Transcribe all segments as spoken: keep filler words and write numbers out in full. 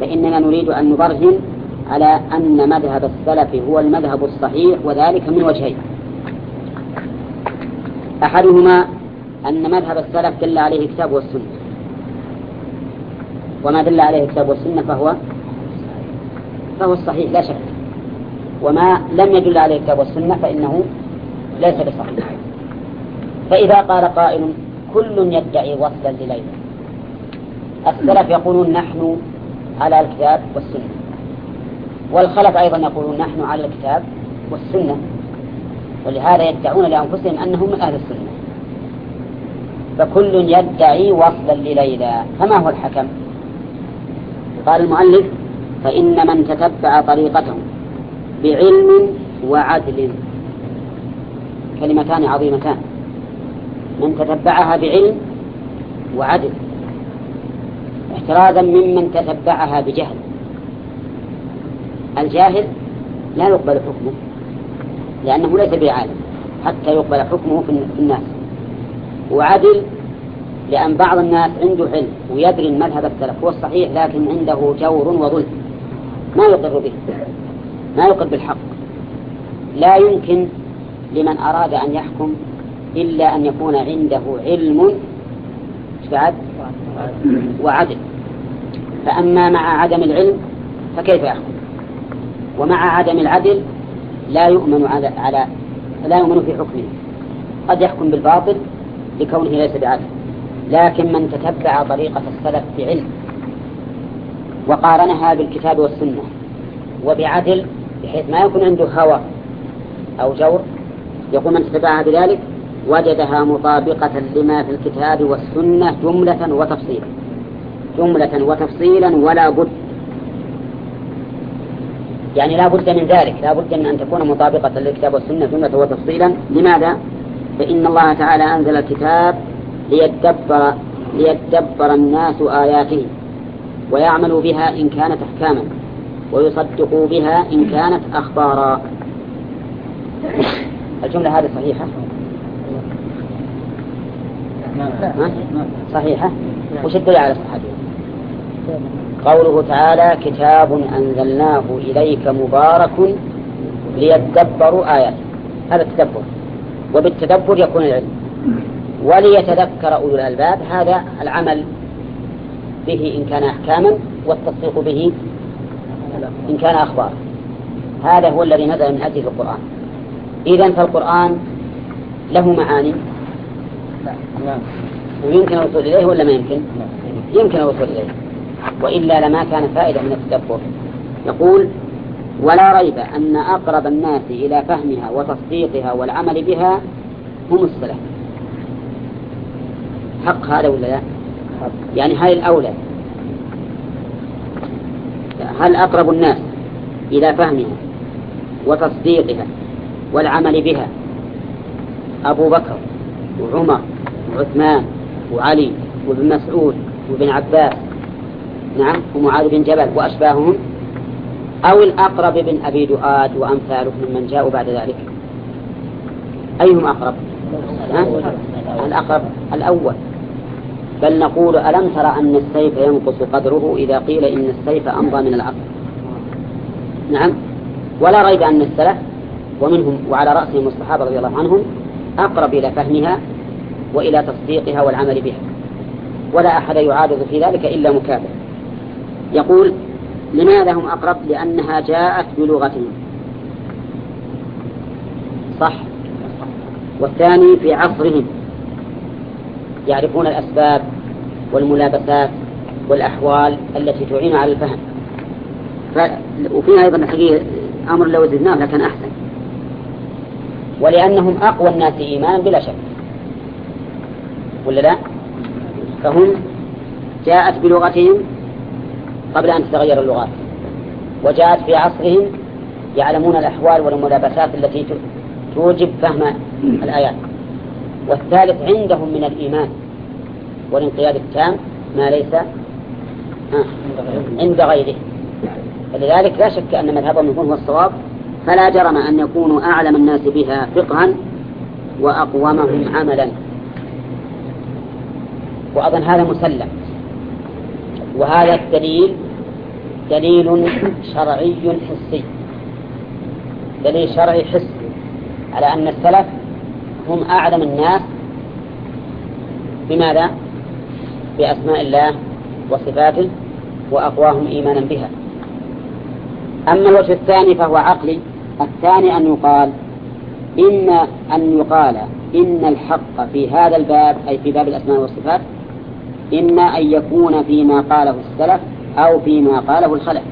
فإننا نريد أن نبرهن على أن مذهب السلف هو المذهب الصحيح، وذلك من وجهين. أحدهما أن مذهب السلف دل عليه الكتاب والسنة، وما دل عليه الكتاب والسنة فهو فهو الصحيح لا شك، وما لم يدل عليه الكتاب والسنة فإنه ليس بصحيح. فإذا قال قائل كل يدعي وصلا لليلى، السلف يقولون نحن على الكتاب والسنة، والخلف أيضا يقولون نحن على الكتاب والسنة، ولهذا يدعون لأنفسهم أنهم من أهل السنة. فكل يدعي وصلا لليلى، فما هو الحكم؟ قال المؤلف فإن من تتبع طريقته بعلم وعدل، كلمتان عظيمتان، من تتبعها بعلم وعدل، احترازا ممن تتبعها بجهل. الجاهل لا يقبل حكمه لأنه ليس بعالم حتى يقبل حكمه في الناس، وعدل لأن بعض الناس عنده علم ويدري المذهب السلف هو الصحيح، لكن عنده جور وظلم ما يقر به، ما يقر بالحق. لا يمكن لمن أراد أن يحكم إلا أن يكون عنده علم وعدل، فأما مع عدم العلم فكيف يحكم؟ ومع عدم العدل لا يؤمن على, على لا يؤمن في حكمه، قد يحكم بالباطل لكونه ليس بعدل. لكن من تتبع طريقة السلف بعلم وقارنها بالكتاب والسنة وبعدل بحيث ما يكون عنده هوى أو جور، يقول من تتبعها بذلك وجدها مطابقة لما في الكتاب والسنة جملة وتفصيلا، جملة وتفصيلا ولا بد، يعني لا بد من ذلك، لا بد من أن تكون مطابقة للكتاب والسنة جملة وتفصيلا. لماذا؟ فإن الله تعالى أنزل الكتاب ليتدبر, ليتدبر الناس آياته ويعملوا بها إن كانت أحكاما ويصدقوا بها إن كانت أخبارا. الجملة هذه صحيحة؟ صحيحة؟ وش الدليل على صحتها؟ قوله تعالى كتاب أنزلناه إليك مبارك ليتدبروا آياته، هذا التدبر، وبالتدبر يكون العلم. وليتذكر أولو الألباب، هذا العمل به إن كان أحكاما والتصديق به إن كان أخبار. هذا هو الذي نزل من أجل القرآن. إذن فالقرآن له معاني ويمكن الوصول إليه ولا ما يمكن؟ يمكن الوصول إليه، وإلا لما كان فائدة من التدبر. يقول ولا ريب أن أقرب الناس إلى فهمها وتصديقها والعمل بها هم السلف. حق هذا ولا لا؟ يعني هل الأولى، هل أقرب الناس إلى فهمها وتصديقها والعمل بها أبو بكر وعمر وعثمان وعلي وابن مسعود وابن عباس نعم ومعاذ بن جبل وأشباههم، أو الأقرب بن أبي دؤاد وأمثالهم ممن جاءوا بعد ذلك؟ أيهم أقرب؟ الأقرب الأول. بل نقول ألم ترى أن السيف ينقص قدره إذا قيل إن السيف أمضى من العقل؟ نعم. ولا ريب أن السلف ومنهم وعلى رأسهم الصحابة رضي الله عنهم أقرب إلى فهمها وإلى تصديقها والعمل بها، ولا أحد يعارض في ذلك إلا مكابر. يقول لماذا هم أقرب؟ لأنها جاءت بلغتهم، صح. والثاني في عصرهم يعرفون الأسباب والملابسات والأحوال التي تعين على الفهم. ف... وفيها أيضا حقيقة أمر لو زدناه لكن أحسن. ولأنهم أقوى الناس إيمانا بلا شك، ولا لا؟ فهم جاءت بلغتهم قبل أن تتغير اللغات، وجاءت في عصرهم يعلمون الأحوال والملابسات التي توجب فهم الآيات. والثالث عندهم من الإيمان والانقياد التام ما ليس عند غيره. فلذلك لا شك أن مذهبهم يكون هو الصواب، فلا جرم أن يكونوا أعلم الناس بها فقها وأقومهم عملا. وأظن هذا مسلم، وهذا الدليل دليل شرعي حسي، دليل شرعي حسي على أن السلف هم أعلم الناس بماذا؟ بأسماء الله وصفاته وأقواهم إيمانا بها. أما الوجه الثاني فهو عقلي. الثاني أن يقال إن أن يقال إن الحق في هذا الباب، أي في باب الأسماء والصفات، إما أن يكون فيما قاله السلف أو فيما قاله الخلف.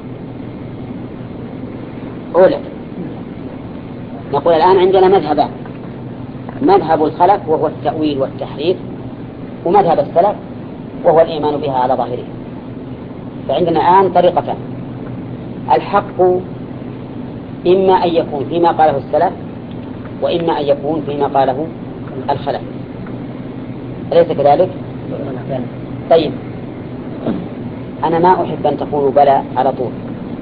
أولا نقول الآن عندنا مذهبان: مذهب الخلف وهو التأويل والتحريف، ومذهب السلف وهو الإيمان بها على ظاهره. فعندنا الآن طريقتان: الحق إما أن يكون فيما قاله السلف، وإما أن يكون فيما قاله الخلف. أليس كذلك؟ طيب، أنا ما أحب أن تقولوا بلى على طول،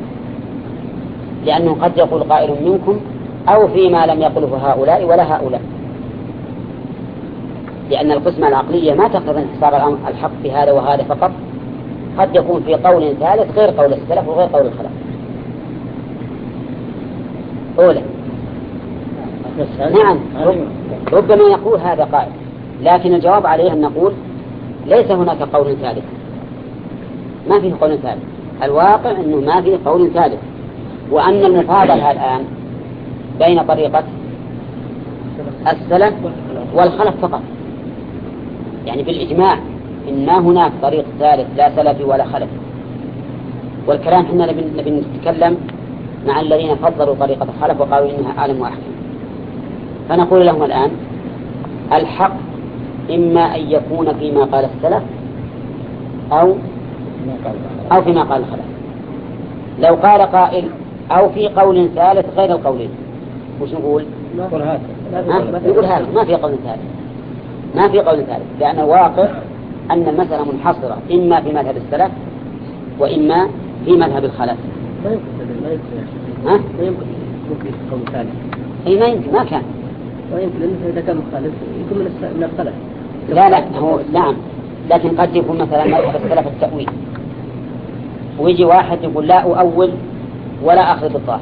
لأنه قد يقول قائل منكم أو فيما لم يقله هؤلاء ولا هؤلاء، لأن القسمة العقلية ما تقتضي انحصار الحق في هذا وهذا فقط، قد يكون في قول ثالث غير قول السلف وغير قول الخلف. أولا نعم، ربما يقول هذا قائل، لكن الجواب عليه أن نقول ليس هناك قول ثالث، ما فيه قول ثالث. الواقع أنه ما فيه قول ثالث، وأن المفاضلة الآن بين طريقة السلف والخلف فقط، يعني بالإجماع إن ما هناك طريق ثالث لا سلفي ولا خلفي. والكلام حنا نبي نتكلم مع الذين فضلوا طريقة الخلف وقالوا إنها أعلم وأحكم. فنقول لهم الآن الحق إما أن يكون فيما قال السلف أو أو فيما قال الخلف. لو قال قائل أو في قول ثالث غير القولين، وش نقول؟ نقول هذا نقول هذا ما في قول ثالث، ما في قول ثالث، لأن الواقع أن المسألة منحصرة إما في مذهب السلف وإما في مذهب الخلف. ما يمكن ما يمكن ها؟ ما يمكن يمكن قول ثالث. أي ما يمكن، ما كان. ما يمكن لأنه إذا كان مخالف يكون من من الخلف. لا لا هو نعم، لكن قد يكون مثلا مذهب السلف التأويل، ويجي واحد يقول لا أؤول ولا أخذ بالظاهر.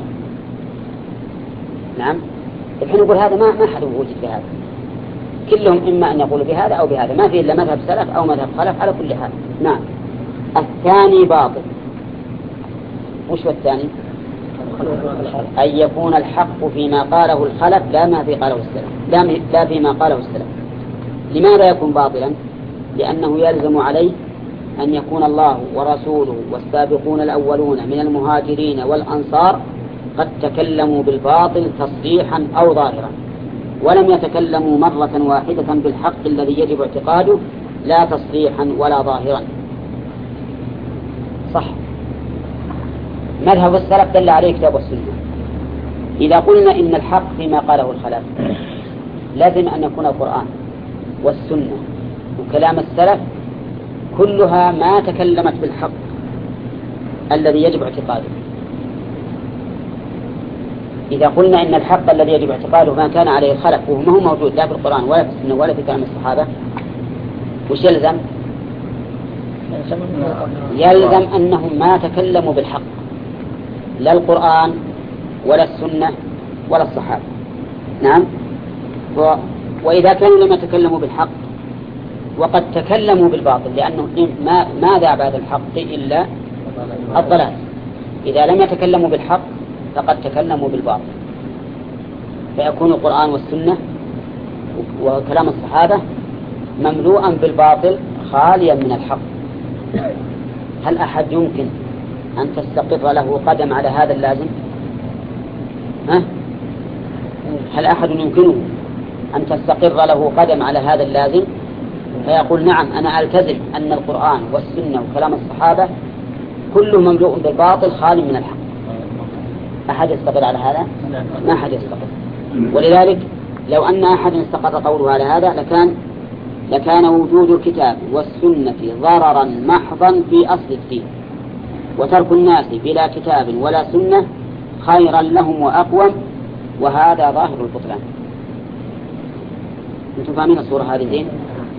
نعم، الحين يقول هذا ما ما حد وجد في هذا، كلهم إما أن يقولوا بهذا أو بهذا، ما في إلا مذهب سلف أو مذهب خلف على كل حال. نعم. الثاني باطل. وش هو الثاني؟ أن يكون الحق فيما قاله الخلف لا ما في قاله السلف، لا فيما قاله السلف. لماذا يكون باطلا؟ لأنه يلزم عليه أن يكون الله ورسوله والسابقون الأولون من المهاجرين والأنصار قد تكلموا بالباطل تصريحا أو ظاهرا، ولم يتكلموا مرة واحدة بالحق الذي يجب اعتقاده لا تصريحا ولا ظاهرا. صح. مذهب السلف دل عليه كتاب والسنة. إذا قلنا إن الحق فيما قاله الخلف لازم أن يكون القرآن والسنة وكلام السلف كلها ما تكلمت بالحق الذي يجب اعتقاده. إذا قلنا إن الحق الذي يجب اعتقاده ما كان عليه الخلف وهو ما هو موجود لا في القرآن ولا في السنة ولا في كلام الصحابة، وش يلزم؟ يلزم أنهم ما تكلموا بالحق، لا القرآن ولا السنة ولا الصحابة. نعم. و... وإذا كانوا لم يتكلموا بالحق وقد تكلموا بالباطل، لأنه ما ماذا بعد الحق إلا الضلال. إذا لم يتكلموا بالحق فقد تكلموا بالباطل، فيكون القرآن والسنة وكلام الصحابة مملوءا بالباطل خاليا من الحق. هل أحد يمكن أن تستقر له قدم على هذا اللازم؟ ها؟ هل أحد يمكنه أن تستقر له قدم على هذا اللازم فيقول نعم أنا ألتزم أن القرآن والسنة وكلام الصحابة كله مملوء بالباطل خالي من الحق؟ أحد يستقر على هذا؟ ما أحد يستقر. ولذلك لو أن أحد استقر قوله على هذا لكان لكان وجود الكتاب والسنة ضررا محضا في أصل الدين، وترك الناس بلا كتاب ولا سنة خيرا لهم وأقوم، وهذا ظاهر البطلان. أنتم فاهمين الصورة هذه زين؟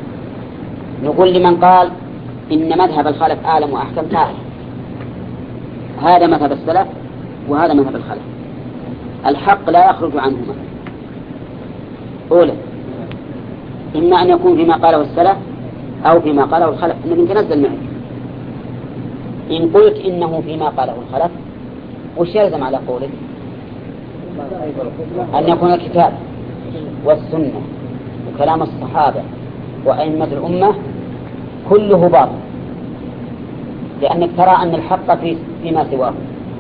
نقول لمن قال إن مذهب الخلف أعلم وأحكم تعال، هذا مذهب السلف وهذا مذهب الخلف. الحق لا يخرج عنهما. أولا إما أن يكون فيما قاله السلف أو فيما قاله الخلف. إنك تنزل معي إن قلت إنه فيما قاله الخلف وش يلزم على قولك؟ أن يكون الكتاب والسنة وكلام الصحابة وأئمة الأمة كله باطل، لأنك ترى أن الحق في فيما سواه،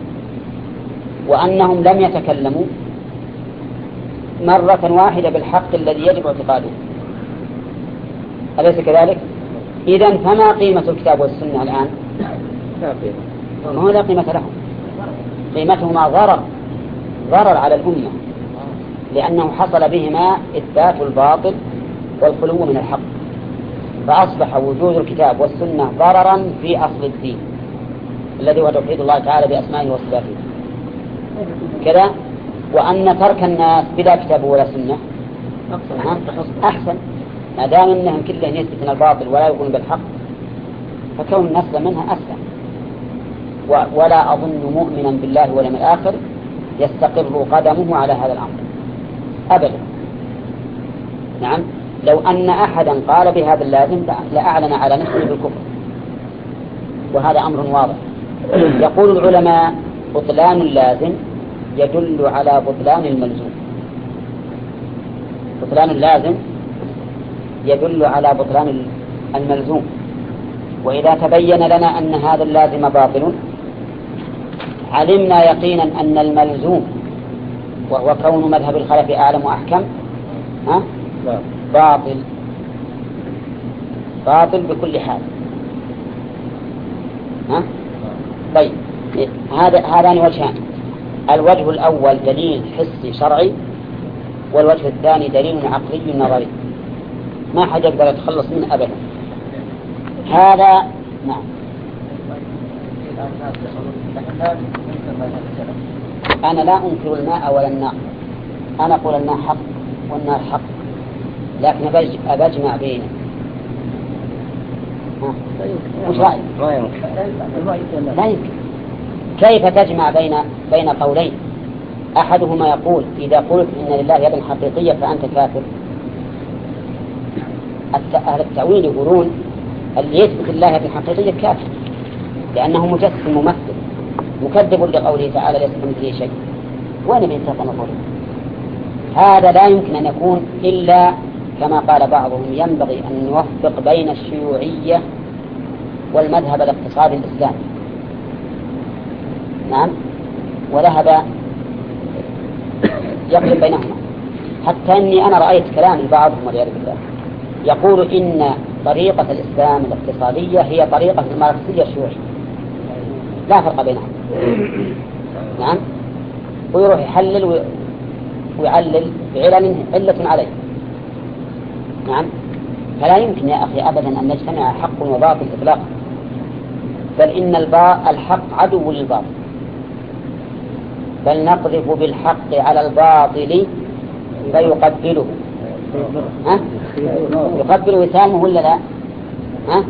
وأنهم لم يتكلموا مرة واحدة بالحق الذي يجب اعتقاده. أليس كذلك؟ إذن فما قيمة الكتاب والسنة الآن؟ ما هو لا قيمة لهم، قيمتهما ضرر ضرر على الأمة، لأنه حصل بهما إثبات الباطل والخلو من الحق، فأصبح وجود الكتاب والسنة ضررا في أصل الدين الذي هو توحيد الله تعالى بأسمائه وصفاته كذا. وأن ترك الناس بلا كتاب ولا سنة أحسن، ما دام أنهم كلهم يثبتون الباطل ولا يقولون بالحق، فكون النسل منها أسلم. ولا أظن مؤمنا بالله واليوم الآخر يستقر قدمه على هذا الأمر أبدا. نعم، لو أن أحدا قال بهذا اللازم لأعلن على نفسه بالكفر، وهذا أمر واضح. يقول العلماء بطلان اللازم يدل على بطلان الملزوم. بطلان اللازم يدل على بطلان الملزوم، وإذا تبين لنا أن هذا اللازم باطل علمنا يقينا أن الملزوم وهو كون مذهب الخلف أعلم وأحكم ها؟ باطل باطل بكل حال. ها؟ طيب هذا هذان وجهان. الوجه الأول دليل حسي شرعي، والوجه الثاني دليل عقلي نظري ما حد يقدر يتخلص منه أبدا. هذا نعم. أنا لا أنكر الماء ولا النار، أنا أقول الماء حق والنار حق، لكن أبجمع بينه. وش رأيك؟ لا يمكن. كيف تجمع بين بين قولين؟ أحدهما يقول إذا قلت إن لله يد حقيقية فأنت كافر. أهل التأويل يقولون اللي يثبت الله يد حقيقية كافر، لأنه مجسم ممثل مكذب لقوله تعالى ليس كمثله شيء. وين بينتهي نقول هذا لا يمكن أن يكون إلا كما قال بعضهم ينبغي أن نوفق بين الشيوعية والمذهب الاقتصادي الإسلامي. نعم، وذهب يقلب بينهما، حتى أني أنا رأيت كلام بعضهم والعياذ بالله يقول إن طريقة الإسلام الاقتصادية هي طريقة الماركسية الشيوعية، لا فرق بينهم. نعم، ويروح يحلل ويعلل بعلل علة عليه. نعم، فلا يمكن يا أخي أبدا أن نجتمع حق وباطل إطلاقا، بل إن الحق عدو للباطل، بل نقذف بالحق على الباطل فيقبله. ها؟ يقبل وسامه ولا لا؟ ها؟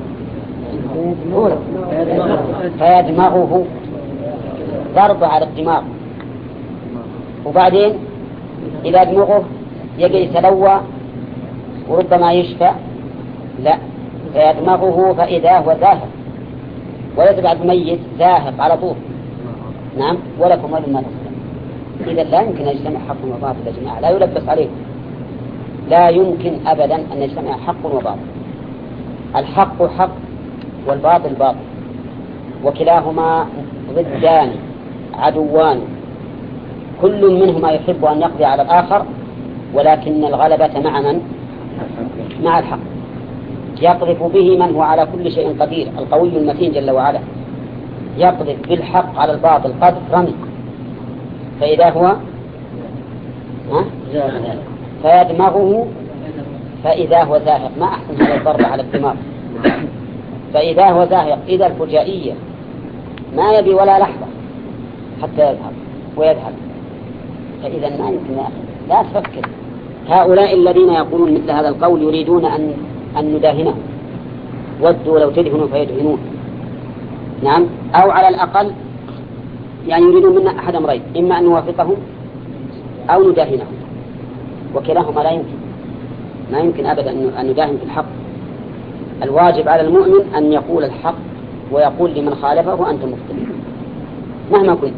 فيدمغه ضرب على الدماغ، وبعدين إذا دمغه يجي يتلوى وربما يشفى. لا، فيدمغه فإذا هو ذاهب، وليس بعد ميت ذاهب على طول. نعم، ولكم ولما تسلم. إذا لا يمكن أن يجتمع حق وباطل يا جماعة، لا يلبس عليكم، لا يمكن أبدا أن يجتمع حق وباطل. الحق حق والباطل باطل، وكلاهما ضدان عدوان، كل منهما يحب أن يقضي على الآخر، ولكن الغلبة مع من؟ مع الحق. يقذف به من هو على كل شيء قدير، القوي المتين جل وعلا، يقذف بالحق على الباطل قذف رمي، فإذا هو ها؟ فيدمغه فإذا هو زاهق. ما أحسن هذا الضرب على الدماغ. فإذا هو زاهق، إذا الفجائية ما يبي ولا لحظة حتى يذهب ويذهب. فإذا ما يمكن لا تفكر. هؤلاء الذين يقولون مثل هذا القول يريدون أن أن نداهنهم، ودوا لو تدهنوا فيدهنون. نعم، أو على الأقل يعني يريدون منا أحد أمرين، إما أن نوافقهم أو نداهنهم، وكلاهما لا يمكن، ما يمكن أبدا أن نداهن في الحق. الواجب على المؤمن أن يقول الحق ويقول لمن خالفه أنت مخطئ مهما كنت،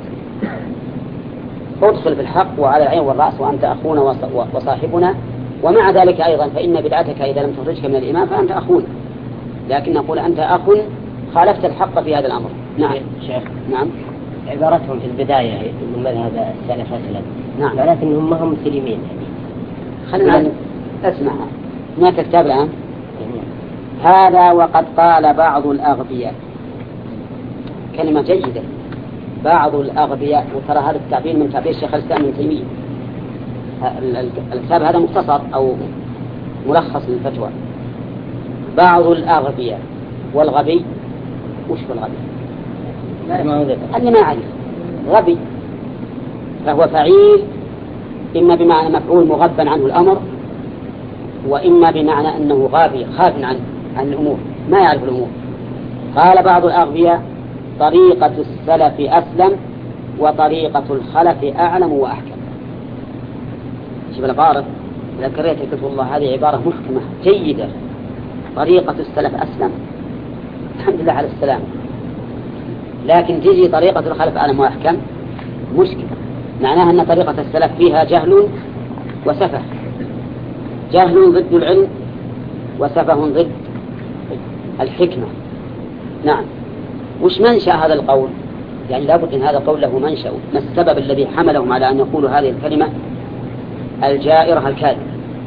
ادخل في الحق وعلى العين والرأس وأنت أخونا وصاحبنا، ومع ذلك أيضا فإن بدعتك إذا لم تخرجك من الإيمان فأنت أخونا، لكن نقول أنت أخ خالفت الحق في هذا الأمر. نعم شيخ. نعم. عبارتهم في البداية من مذهب السلف أسلم. نعم. ولكنهم ما هم مسلمين يعني. خلينا اسمع هناك كتاب الآن هذا وقد قال بعض الأغبياء، كلمة جيدة، بعض الأغبياء، وترى هذا التعبير من تعبير الشيخ الإسلام ابن تيمية. الكتاب هذا مختصر أو ملخص للفتوى. بعض الأغبياء، والغبي وش هو الغبي؟ اللي ما يعرف غبي فهو فعيل، إما بمعنى مفعول مغبا عنه الأمر، وإما بمعنى أنه غابي خاف عن عن الأمور ما يعرف الأمور. قال بعض الأغبياء طريقة السلف أسلم وطريقة الخلف أعلم وأحكم. شوف العبارة إذا كريت كتب الله هذه عبارة محكمة جيدة. طريقة السلف أسلم، الحمد لله على السلام، لكن تجي طريقة الخلف أعلم وأحكم مشكلة، معناها أن طريقة السلف فيها جهل وسفه، جهل ضد العلم وسفه ضد الحكمة. نعم. وش منشأ هذا القول؟ يعني لابد أن هذا القول له منشأ، ما السبب الذي حملهم على أن يقولوا هذه الكلمة الجائرة الكاذبة؟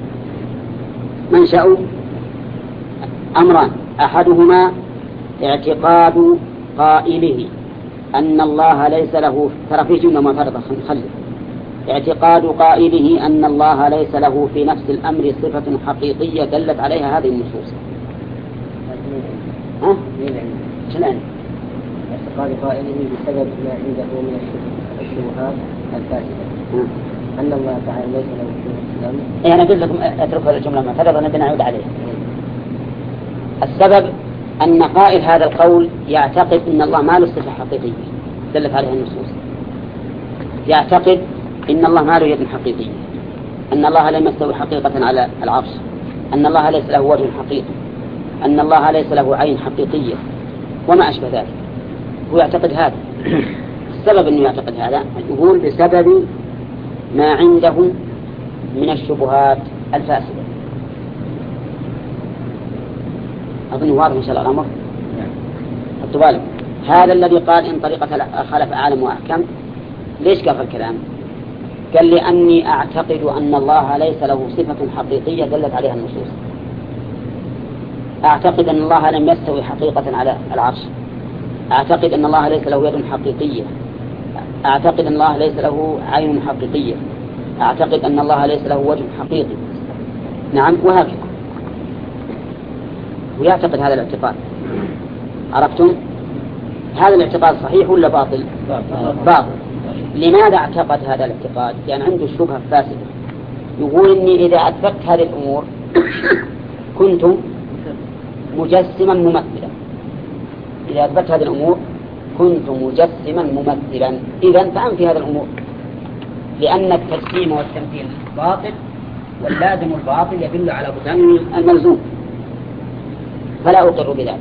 منشأ أمران، أحدهما اعتقاد قائله أن الله ليس له، ترى في جملة معترضة خلف، اعتقاد قائله أن الله ليس له في نفس الأمر صفة حقيقية دلت عليها هذه النصوص. ها؟ شلون؟ اعتقاد قائله بسبب ما عنده من الشبهات الفاسدة أن الله تعالى ليس له في نفس الأمر. إيه أنا قلت لكم اتركوا هذه الجملة معترضة نبي نعود عليها. السبب أن قائل هذا القول يعتقد أن الله ما له صفة حقيقية دلت عليها النصوص، يعتقد أن الله ما له يد حقيقية، أن الله لم يستوي حقيقة على العرش، أن الله ليس له وجه حقيقي، أن الله ليس له عين حقيقية وما أشبه ذلك. هو يعتقد هذا. السبب أنه يعتقد هذا يقول بسبب ما عنده من الشبهات الفاسدة. أظن واضح إن شاء الله الأمر. حطوا بالك هذا الذي قال إن طريقة خلف أعلم وأحكم، ليش قال الكلام؟ قال لأني أعتقد أن الله ليس له صفة حقيقية دلت عليها النصوص. أعتقد أن الله لم يستوي حقيقة على العرش، أعتقد أن الله ليس له يد حقيقية، أعتقد أن الله ليس له عين حقيقية، أعتقد أن الله ليس له وجه حقيقي. نعم وهكذا. ويعتقد هذا الاعتقاد. عرفتم؟ هذا الاعتقاد صحيح ولا باطل؟ باطل. لماذا اعتقد هذا الاعتقاد؟ يعني عنده شبهة فاسدة، يقول إني إذا أثبت هذه الأمور كنت مجسما ممثلا. إذا أثبت هذه الأمور كنت مجسما ممثلا، إذن فأنفي هذه الأمور، لأن التجسيم والتمثيل باطل، واللازم الباطل يدل على بطلان الملزوم، فلا أقر بذلك.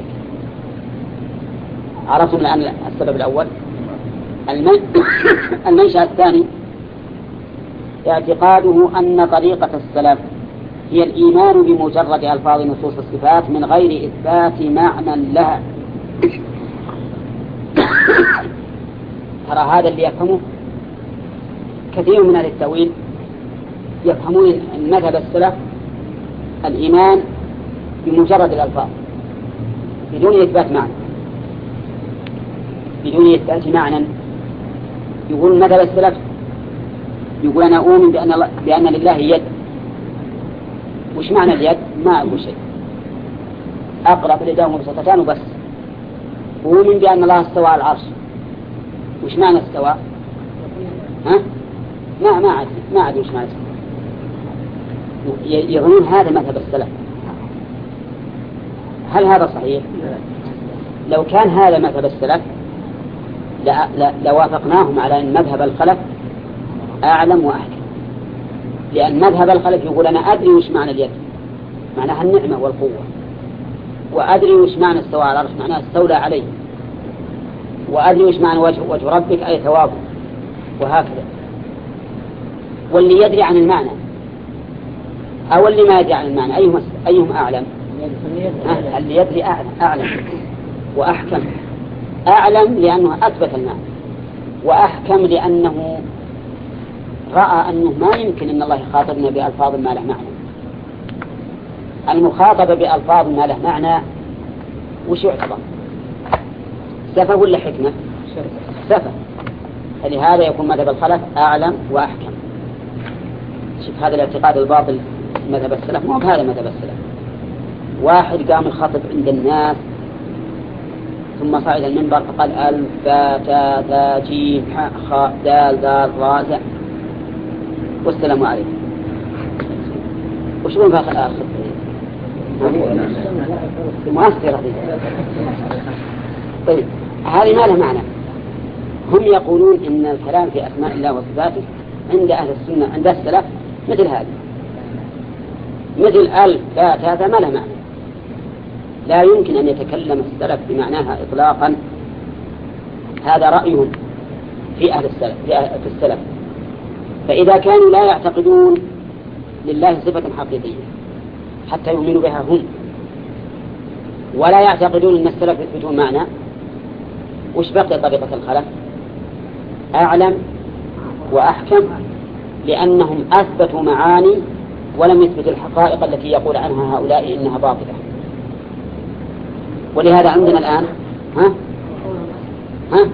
عرفتم الآن السبب الأول. المنشأ الثاني اعتقاده أن طريقة السلف هي الإيمان بمجرد ألفاظ نصوص الصفات من غير إثبات معنى لها. ترى هذا اللي يفهمه كثير من أهل التأويل، يفهمون مذهب السلف الإيمان بمجرد الألفاظ بدون إثبات معنى، بدون إثبات معنى. يقول مذهب السلف يقول أنا أؤمن بأن, الله بأن لله يد. وش معنى اليد؟ ما أقول شيء، أقرب اليدين مبسوطتان وبس. أؤمن بأن الله استوى على العرش. وش معنى استوى؟ ها؟ ما ما عاد ما عاد وش معنى استوى. يظنون هذا مذهب السلف. هل هذا صحيح؟ لو كان هذا مذهب السلف لوافقناهم على أن مذهب الخلف أعلم وأحكم، لأن مذهب الخلف يقول أنا أدري وش معنى اليد، معناها النعمة والقوة، وأدري وش معنى استوى على العرش، معناها استولى عليه، وأدري وش معنى وجه, وجه ربك أي ثوابه، وهكذا. واللي يدري عن المعنى أو اللي ما يدري عن المعنى أيهم, أيهم أعلم؟ اللي يدري أعلم, أعلم وأحكم. أعلم لأنه أثبت المعنى، وأحكم لأنه رأى أنه ما يمكن أن الله يخاطبنا بألفاظ ما له معنى. المخاطبة بألفاظ ما له معنى وش يعتبر؟ سفه ولا حكمة؟ سفه. فلهذا يكون مذهب الخلف أعلم وأحكم. شوف هذا الاعتقاد الباطل مذهب السلف، مو بهذا مذهب السلف. واحد قام الخطب عند الناس ثم صعد المنبر فقال ألف باء تاء ثاء جيم حاء خاء دال دال راء زاء والسلام عليكم. وش بون فاخر آخر مؤثرة دي. طيب هذه ما له معنى. هم يقولون إن الكلام في أسماء الله وصفاته عند أهل السنة عند السلف مثل هذا، مثل ألف باء تاء ثاء ما له معنى، لا يمكن أن يتكلم السلف بمعناها إطلاقا. هذا رأيهم في أهل السلف في السلف. فإذا كانوا لا يعتقدون لله صفة حقيقية حتى يؤمنوا بها هم، ولا يعتقدون أن السلف يثبتون معنى، وش بقي طريقة الخلف؟ أعلم وأحكم، لأنهم أثبتوا معاني ولم يثبتوا الحقائق التي يقول عنها هؤلاء إنها باطلة. ولهذا عندنا الآن ها ها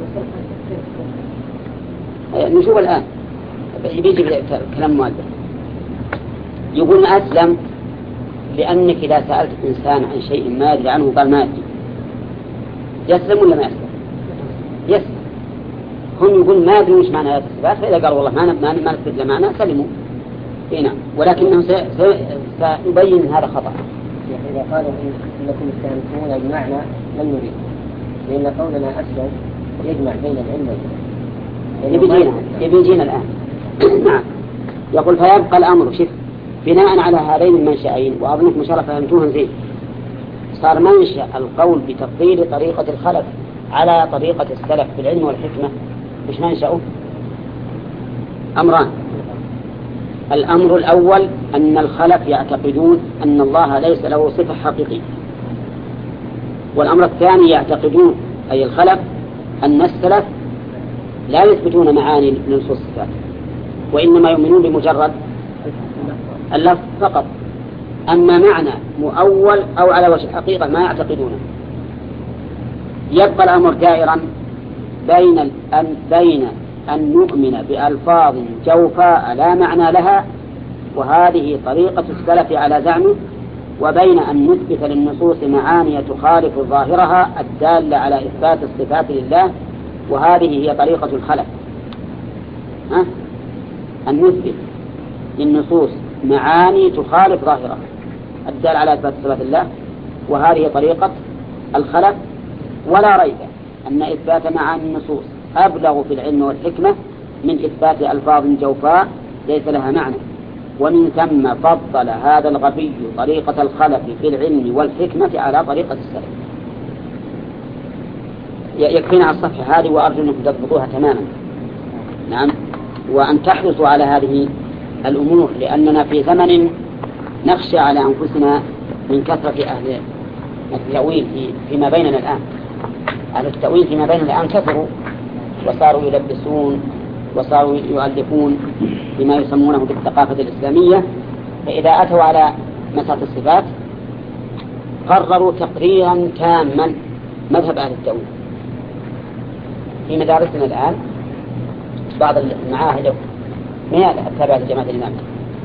نشوف الآن بيجي كلام مؤلف يقول أسلم لأنك إذا سألت إنسان عن شيء ما يدري عنه قال ما يدري، يسلم ولا ما يسلم؟ يسلم. هم يقول ما يدري وش معنى هذا الصفات، فإذا قال والله ما ما ما نثبت له معنى سلموا هنا، ولكنه سيبين هذا خطأ. إذا قالوا إنكم تستهلكون بمعنى لم نريد، لأن قولنا أسلم يجمع بين العلم والعلم. يبي يجينا الآن. نعم. يقول فيبقى الأمر شف بناء على هذين المنشأين، وأظنكم إن شاء الله فهمتوها زين. صار منشأ القول بتفضيل طريقة الخلف على طريقة السلف في العلم والحكمة. مش منشأه أمران. الأمر الأول أن الخلف يعتقدون أن الله ليس له صفة حقيقية، والأمر الثاني يعتقدون أي الخلف أن السلف لا يثبتون معاني لنصوص الصفات، وإنما يؤمنون بمجرد اللفظ فقط، أما معنى مؤول أو على وجه الحقيقة ما يعتقدونه. يبقى الأمر دائرا بين أن بين أن نؤمن بألفاظ جوفاء لا معنى لها، وهذه طريقة السلف على زعمه، وبين أن نثبت للنصوص معاني تخالف ظاهرها الدالة على إثبات الصفات لله، وهذه هي طريقة الخلف. ها؟ أن نثبت للنصوص معاني تخالف ظاهرها الدالة على إثبات صفات الله، وهذه طريقة الخلف. ولا ريب أن إثبات معاني النصوص أبلغ في العلم والحكمة من إثبات ألفاظ جوفاء ليس لها معنى، ومن ثم فضل هذا الغبي طريقة الخلف في العلم والحكمة على طريقة السلف. يكفينا على الصفحة هذه، وأرجو أنكم تضبطوها تماما. نعم، وأن تحرصوا على هذه الأمور، لأننا في زمن نخشى على أنفسنا من كثرة أهل التأويل فيما بيننا الآن. أهل التأويل فيما بيننا الآن كثروا، وصاروا يلبسون وصاروا يؤلفون بما يسمونه بالثقافة الإسلامية. فإذا أتوا على مسألة الصفات قرروا تقريرا تاما مذهب أهل التأويل. في مدارسنا الآن بعض المعاهد من التابعة لجماعة الإمام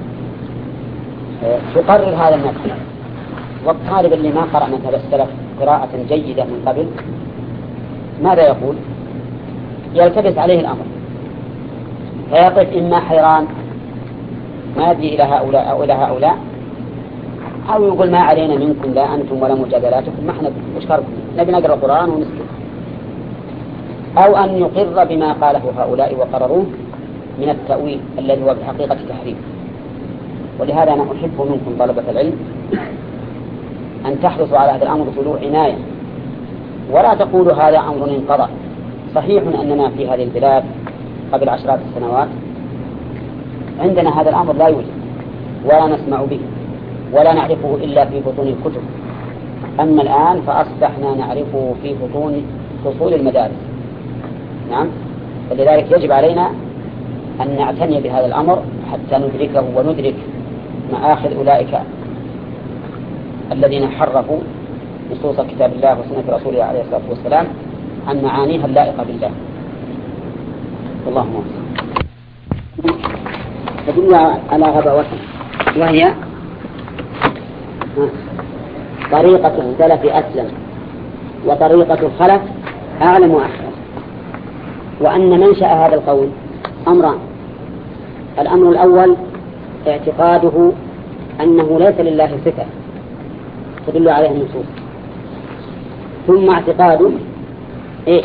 تقرر هذا المذهب، والطالب اللي ما قرأ مذهب السلف قراءة جيدة من قبل ماذا يقول؟ يلتبس عليه الأمر، فيقف إما حيران ما يدري إلى هؤلاء أو إلى هؤلاء، أو يقول ما علينا منكم لا أنتم ولا مجادلاتكم، ما احنا وش خربكم، نبي نقرأ القرآن ونسكت. أو أن يقر بما قاله هؤلاء وقرروه من التأويل الذي هو بحقيقة تحريف. ولهذا أنا أحب منكم طلبة العلم أن تحرصوا على هذا الأمر طلوع عناية، ولا تقولوا هذا أمر انقضى. صحيح أننا في هذه البلاد قبل عشرات السنوات عندنا هذا الأمر لا يوجد ولا نسمع به ولا نعرفه إلا في بطون الكتب، أما الآن فأصبحنا نعرفه في بطون فصول المدارس. نعم، فلذلك يجب علينا أن نعتني بهذا الأمر حتى ندركه وندرك مآخذ أولئك الذين حرفوا نصوص كتاب الله وسنة رسوله عليه الصلاة والسلام عن معانيها اللائقة بالله. اللهم صل تدل على غباوته، وهي طريقة السلف أسلم وطريقة الخلف أعلم وأحكم. وأن منشأ هذا القول أمران: الأمر الأول اعتقاده أنه ليس لله صفة تدل عليها النصوص، ثم اعتقاده إيش؟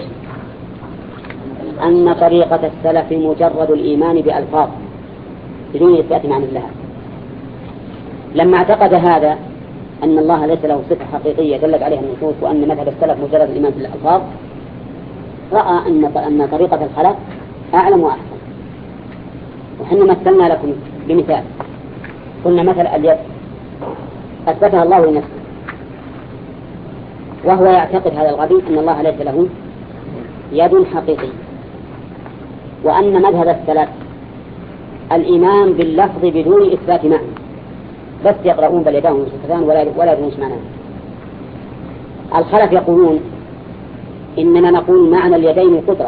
أن طريقة السلف مجرد الإيمان بألفاظ بدون إثبات معنى لها. لما اعتقد هذا أن الله ليس له صفة حقيقية دلت عليها النصوص، وأن مذهب السلف مجرد الإيمان بالألفاظ، رأى أن أن طريقة الخلق أعلم وأحسن. وحنا مثلنا لكم بمثال، قلنا مثل اليد أثبتها الله لنفسه، وهو يعتقد هذا الغبي أن الله ليس له يد حقيقية، وأن مذهب السلف الإيمان باللفظ بدون إثبات معنى، بس يقرؤون بل يداهم مبسوطتان ولا ولا يدرون معناه. الخلف يقولون إننا نقول معنى اليدين قدرة،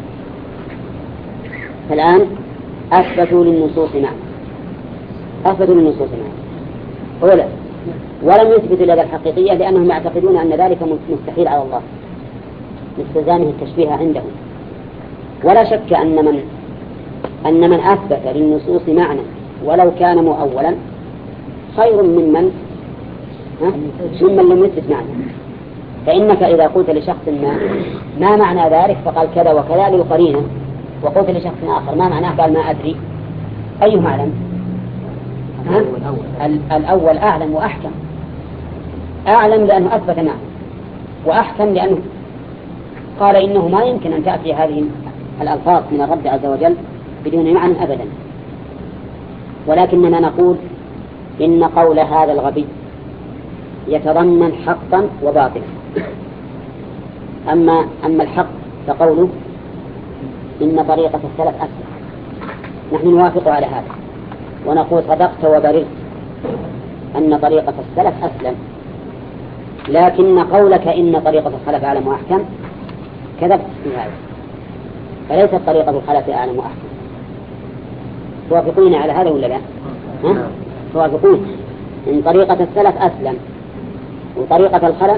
فالآن أثبتوا للنصوص معنى، أثبتوا للنصوص معنى أولا، ولم يثبتوا اليد الحقيقية لأنهم يعتقدون أن ذلك مستحيل على الله لاستلزامه التشبيه عندهم. ولا شك أن من أن من أثبت للنصوص معنى ولو كان مؤولا خير ممن ممن لم يثبت معنى. فإنك إذا قلت لشخص ما ما معنى ذلك فقال كذا وكذا للقرينة، وقلت لشخص آخر ما معناه قال ما أدري، أيهما أعلم؟ الأول أعلم وأحكم. أعلم لأنه أثبت معنى، وأحكم لأنه قال إنه ما يمكن أن تأتي هذه الألفاظ من الرب عز وجل بدون معنى أبدا. ولكننا نقول إن قول هذا الغبي يتضمن حقا وباطلا. أما أما الحق فقوله إن طريقة السلف أسلم، نحن نوافق على هذا ونقول صدقت وبررت أن طريقة السلف أسلم، لكن قولك إن طريقة الخلف أعلم وأحكم كذبت في هذا، فليست طريقة الخلف أعلم وأحكم. توافقون على هذا ولا لا؟ ها؟ توافقون إن طريقة السلف أسلم وطريقة الخلف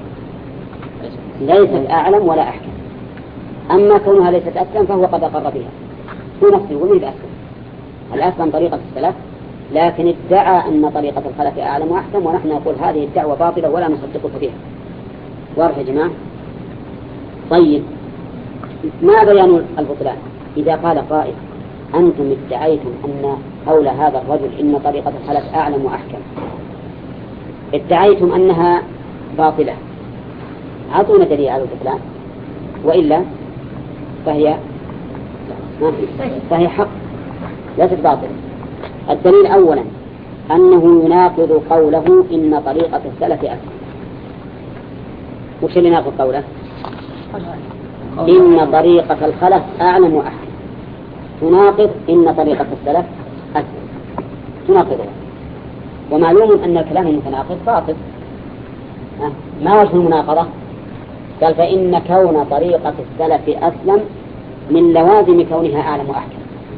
ليست أعلم ولا أحكم. أما كونها ليست أسلم فهو قد أقر بها هو نفسه ومن بأسلم. الأسلم طريقة السلف، لكن ادعى أن طريقة الخلف أعلم وأحكم، ونحن نقول هذه الدعوة باطلة ولا نصدقك بها. واضح يا جماعة؟ طيب، ما بيان البطلان؟ إذا قال قائل أنتم ادعيتم أن قول هذا الرجل إن طريقة الخلف أعلم وأحكم ادعيتم أنها باطلة، أعطونا دليل على البطلان، وإلا فهي فهي حق ليست باطلة. الدليل أولا أنه يناقض قوله إن طريقة السلف أسلم. وش اللي يناقض قوله؟ إن طريقة الخلف أعلم وأحكم، تناقض إن طريقة السلف أسلم، تناقضها. ومعلوم أن الكلام المتناقض باطل. ما وجه المناقضة؟ قال فإن كون طريقة السلف أسلم من لوازم كونها أعلم وأحكم.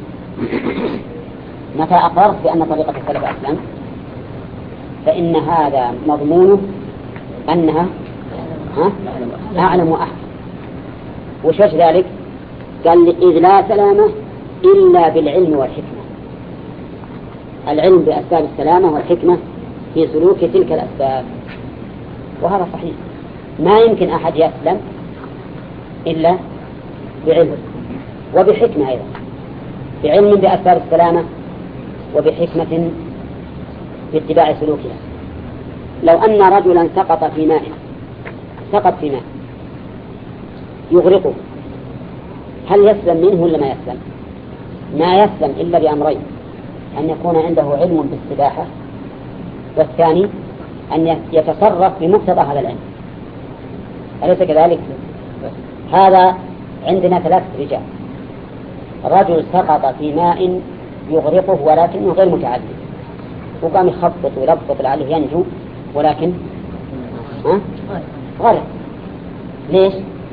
متى أقررت بأن طريقة السلف أسلم فإن هذا مضمونه أنها أعلم وأحكم. وش ذلك؟ قال إذ لا سلامة إلا بالعلم والحكمة. العلم بأسباب السلامة والحكمة في سلوك تلك الأسباب، وهذا صحيح. ما يمكن أحد يسلم إلا بعلم وبحكمة أيضا، بعلم بأسباب السلامة وبحكمة في اتباع سلوكها. لو أن رجلا سقط في ماء سقط في ماء يغرقه، هل يسلم منه ولا ما يسلم؟ ما يسلم إلا بأمرين: أن يكون عنده علم بالسباحة، والثاني أن يتصرف بمقتضى هذا العلم. أليس كذلك؟ هذا عندنا ثلاثة رجال: رجل سقط في ماء يغرقه ولكنه غير متعلم، وقام يخبط ويلبط لعله ينجو، ولكن ها؟ غرق. ليش؟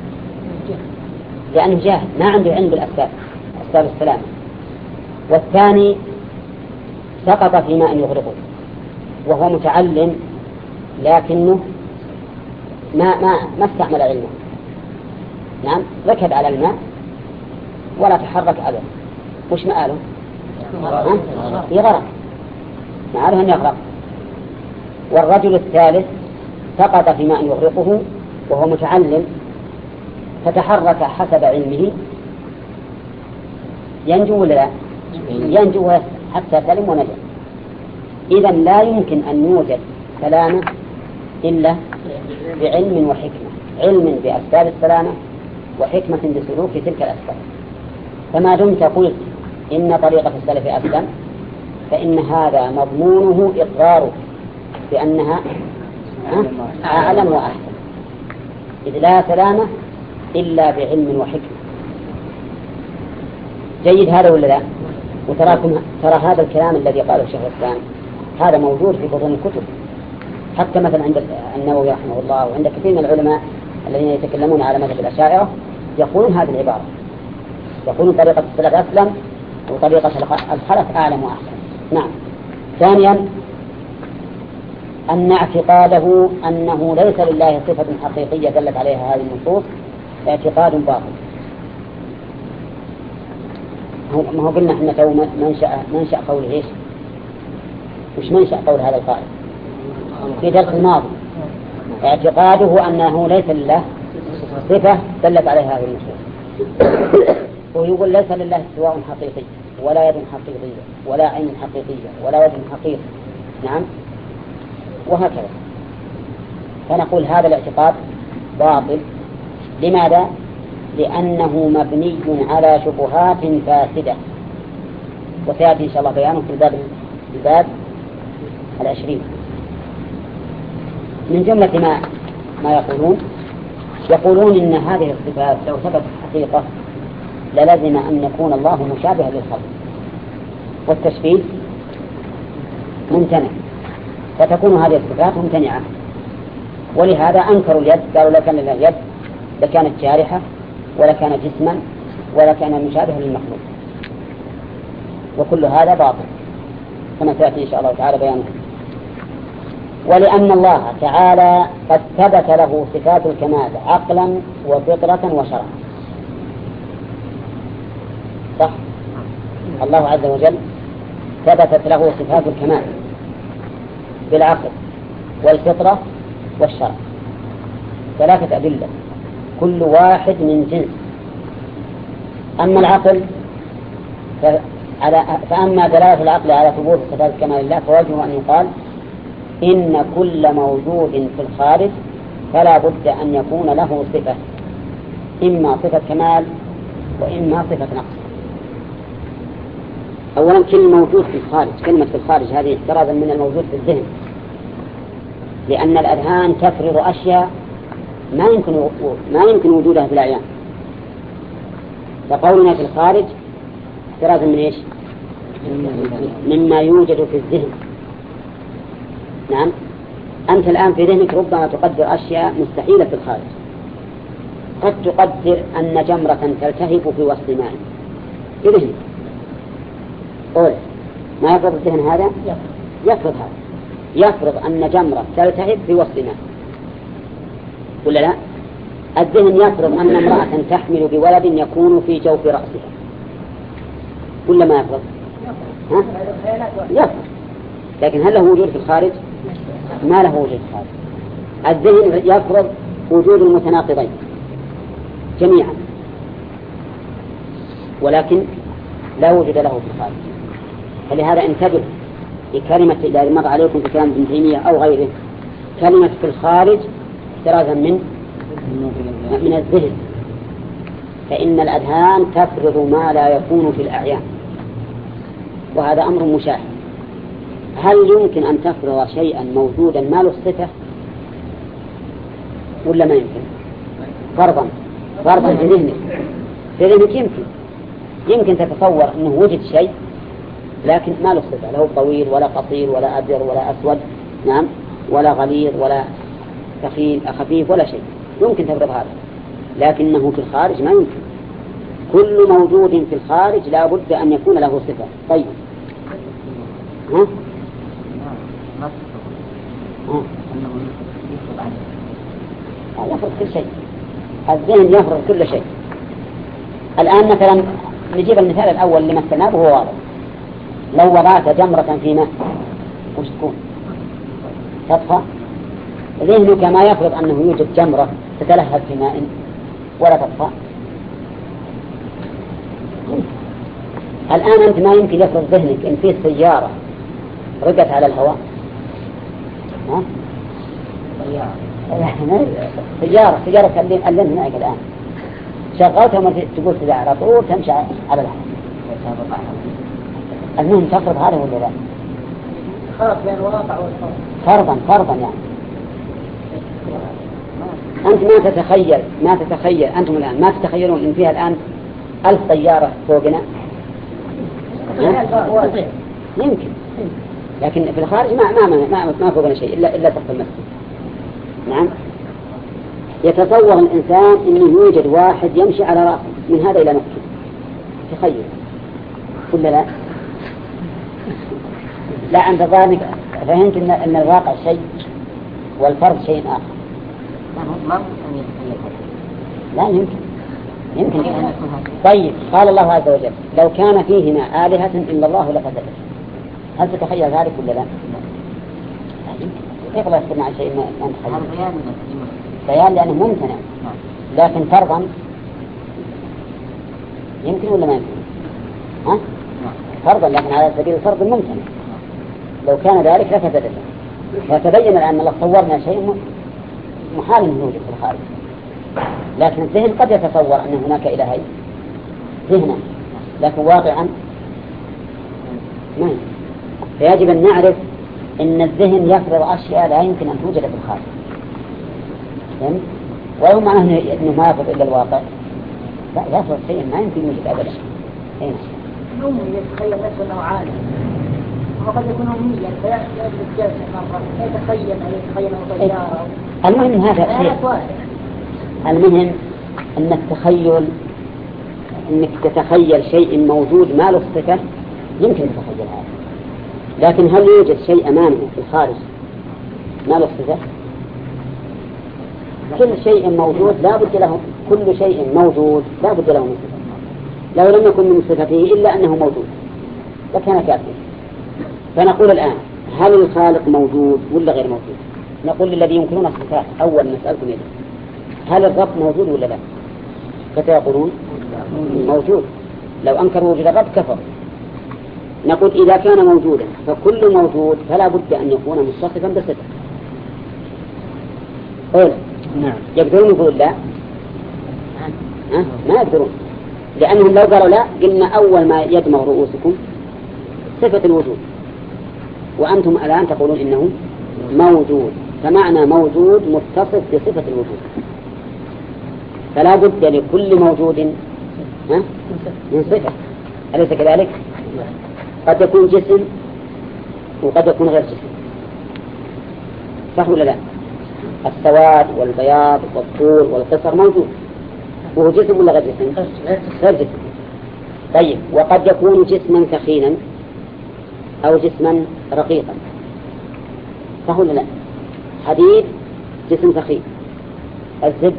لأنه جاهل ما عنده علم بالأسباب، أسباب السلامة. والثاني سقط في ماء يغرقه وهو متعلم، لكنه ما ما ما استعمل علمه. نعم، ركب على الماء ولا تحرك أبدا. وش مآله؟ يغرق، مآله أن يغرق. والرجل الثالث سقط في ماء يغرقه وهو متعلم، فتحرك حسب علمه، ينجو ولا لا؟ ينجو حتى سلم ونجا. إذا لا يمكن أن يوجد سلامة إلا بعلم وحكمة، علم بأسباب السلامة وحكمة بسلوك تلك الأسباب. فما دمت قلت إن طريقة السلف أسلم، فإن هذا مضمونه إقرار بأنها أعلم وأحسن، إذ لا سلامة إلا بعلم وحكمة. جيد هذا ولا لا؟ وتراكم ترى هذا الكلام الذي قاله شيخ الإسلام هذا موجود في بطون الكتب، حتى مثلا عند النووي رحمه الله وعند كثير من العلماء الذين يتكلمون على مذهب الأشاعرة يقولون هذه العبارة، يقولون طريقة السلف أسلم وطريقة الخلف أعلم وأحسن. نعم. ثانيا أن اعتقاده أنه ليس لله صفة حقيقية دلت عليها هذه النصوص اعتقاد باطل. ما هو قلنا احنا تو منشأ منشأ قوله ايش؟ وش منشأ قول هذا القائل في درس الماضي؟ اعتقاده أنه ليس لله صفة دلت عليها هذه النصوص، ويقول ليس لله استواء حقيقي ولا يد حقيقية ولا عين حقيقية ولا وجه حقيقي. نعم، وهكذا. فنقول هذا الاعتقاد باطل. لماذا؟ لأنه مبني على شبهات فاسدة، وسيأتي إن شاء الله بيانه في الباب الباب العشرين. من جملة ما ما يقولون يقولون إن هذه الصفات لو ثبت حقيقة للزم أن يكون الله مشابها للخلق، والتشبيه ممتنع، فتكون هذه الصفات ممتنعة. ولهذا أنكروا اليد، قالوا لا كان لله يد لكانت جارحة ولا كان جسما ولا كان مشابها للمخلوق، وكل هذا باطل كما سيأتي إن شاء الله تعالى بيانه. ولأن الله تعالى قد ثبت له صفات الكمال عقلا وفطرة وشرعا. صح؟ الله عز وجل ثبتت له صفات الكمال بالعقل والفطرة والشرع، ثلاثة أدلة كل واحد من جنس. أما العقل فأما دلالة العقل على ثبوت صفات كمال الله فوجهه أن يقال إن كل موجود في الخارج فلا بد أن يكون له صفة، إما صفة كمال وإما صفة نقص. أولا كلمة موجود في الخارج، كلمة في الخارج هذه احترازا من الموجود في الذهن، لأن الأذهان تفرض أشياء ما يمكن ما يمكن وجودها في الأعيان. فقولنا في الخارج احترازا من إيش؟ مما يوجد في الذهن. نعم، أنت الآن في ذهنك ربما تقدر أشياء مستحيلة في الخارج. قد تقدر أن جمرة تلتهب في وسط ماء في ذهنك، قول ما يفرض الذهن هذا؟ يفرض هذا، يفرض أن جمرة تلتهب في وسط ماء ولا لا؟ الذهن يفرض أن امرأة تحمل بولد يكون في جوف رأسها ولا ما يفرض؟ ها؟ يفرض. لكن هل له وجود في الخارج؟ ما له وجود في الخارج. الذهن يفرض وجود المتناقضين جميعا، ولكن لا وجود له في الخارج. فلهذا انتبه لكلمة إذا مر عليكم في كلام ابن تيمية أو غيره كلمة في الخارج احترازا من من الذهن، فإن الأذهان تفرض ما لا يكون في الأعيان، وهذا أمر مشاهد. هل يمكن أن تفرض شيئا موجودا ما له صفة ولا ما يمكن؟ فرضا فرضا في ذهنك في ذهنك يمكن يمكن تتصور أنه وجد شيء لكن ما له صفة، له طويل ولا قصير ولا أبيض ولا أسود، نعم، ولا غليظ ولا ثقيل خفيف ولا شيء، يمكن تفرض هذا، لكنه في الخارج ما يمكن. كل موجود في الخارج لا بد أن يكون له صفة. طيب ها؟ ها؟ يفرض كل شيء، الذهن يفرض كل شيء. الآن مثلا نجيب المثال الأول اللي مثلناه وهو واضح. لو وضعت جمرة في ماء وش تكون؟ تطفى؟ ذهنك ما يفرض أنه يوجد جمرة تتلهب في ماء ولا تطفى. الآن أنت ما يمكن يفرض ذهنك إن في سيارة رقت على الهواء، ها؟ سيارة سيارة تلين ألين هناك الآن شغلتها ما تقول سيارة على طول تمشي على الهواء. المهم تفرض هذا ولا لا؟ خلاص بين الواقع والفرض. فرضا فرضا يعني أنت ما تتخيل ما تتخيل أنتم الآن ما تتخيلون إن فيها الآن ألف طيارة فوقنا، يمكن، لكن في الخارج ما ما ما ما فوقنا شيء إلا إلا سقف المسجد. نعم، يتصور الإنسان إنه يوجد واحد يمشي على رأسه من هذا إلى مكة، تخيل ولا لا؟ لا أنت ظانك فهمت إن إن الواقع شيء والفرض شيء آخر. ما ممكن يتخيل. لا يمكن يمكن. طيب قال الله عز وجل لو كان فيهما آلهة إلا الله لفسدتا، هل تتخيل ذلك ولا لا؟ كيف لا يستمع شيء ما نتخيل؟ بيان لأنه ممتنع، لكن فرضا يمكن ولا ما يمكن؟ ها؟ فرضا لكن على سبيل الفرض ممتنع. لو كان ذلك لفسدتا، فتبين الآن الله صورنا شيء محال أن يوجد في الخارج، لكن الذهن قد يتصور أن هناك إلهين ذهنا، لكن واقعا ما يمكن. فيجب أن نعرف أن الذهن يفرض أشياء لا يمكن أن توجد في الخارج، فهمت؟ ولو معناه أنه ما يفرض إلا الواقع، لا يفرض شيء ما يمكن يوجد أبدا. أين نوم يتخيل نفسه أنه عالم، وقد يكون أمنيا فيجلس جالسا مرة يتخيل أو يتخيل أنه طيارة. المهم هذا المهم أن التخيل أنك تتخيل شيء موجود ما له صفة يمكن تتخيل هذا، لكن هل يوجد شيء أمامه في الخارج ما له صفة؟ كل شيء موجود لا بد له كل شيء موجود لا بد له من صفة، لو لم يكن من صفته إلا أنه موجود لكان كافيا. فنقول الآن هل الخالق موجود ولا غير موجود؟ نقول للذي يمكنون الصفات أول نسألكم إذا هل الرب موجود ولا لا؟ فتقولون موجود. لو أنكروا وجود الرب كفر. نقول إذا كان موجودا فكل موجود فلا بد أن يكون متصفا بصفة. قول نعم. يقدرون يقولون لا؟ أه؟ ما يقدرون، لأنهم لو قالوا لا قلنا أول ما يدمغ رؤوسكم صفة الوجود، وأنتم الآن تقولون إنه موجود، فمعنى موجود متصف بصفة الوجود، فلا بد لكل موجود ها؟ من صفة، أليس كذلك؟ قد يكون جسم وقد يكون غير جسم، صح ولا لا؟ السواد والبياض والطول والقصر موجود، وهو جسم ولا غير جسم؟ غير جسم. طيب وقد يكون جسما ثخينا أو جسما رقيقا، صح ولا لا؟ حديد جسم ثخين، الزبد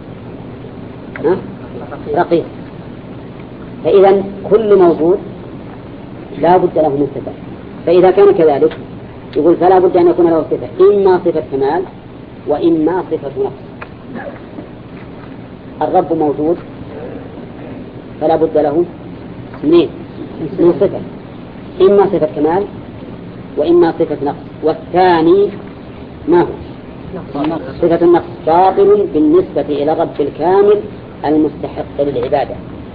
رقيق. فإذا كل موجود لا بد له من صفة، فإذا كان كذلك يقول فلا بد أن يكون له صفة، إما صفة كمال وإما صفة نقص. الرب موجود فلا بد له منين؟ من صفة، إما صفة كمال وإما صفة نقص، والثاني ما هو؟ صفة النقص باطل بالنسبة إلى الرب الكامل المستحق للعبادة.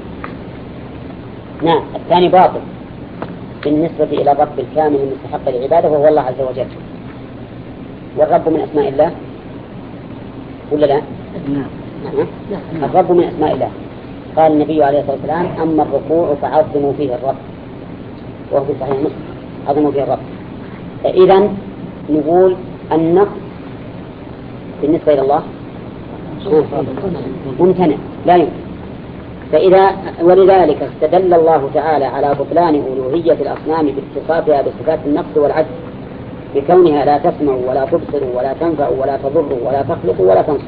نعم، الثاني باطل بالنسبة إلى الرب الكامل المستحق للعبادة وهو الله عز وجل. والرب من أسماء الله ولا لا؟ نعم. الرب من أسماء الله. قال النبي عليه الصلاة والسلام: أما الركوع فعظموا فيه الرب، وهو في صحيح مسلم: عظموا فيه الرب. فإذا نقول النقص بالنسبة إلى الله ممتنع لا يمكن. فإذا ولذلك استدل الله تعالى على بطلان ألوهية الأصنام باتصافها بصفات النقص والعجز بكونها لا تسمع ولا تبصر ولا تنفع ولا تضر ولا تخلق ولا تنصر.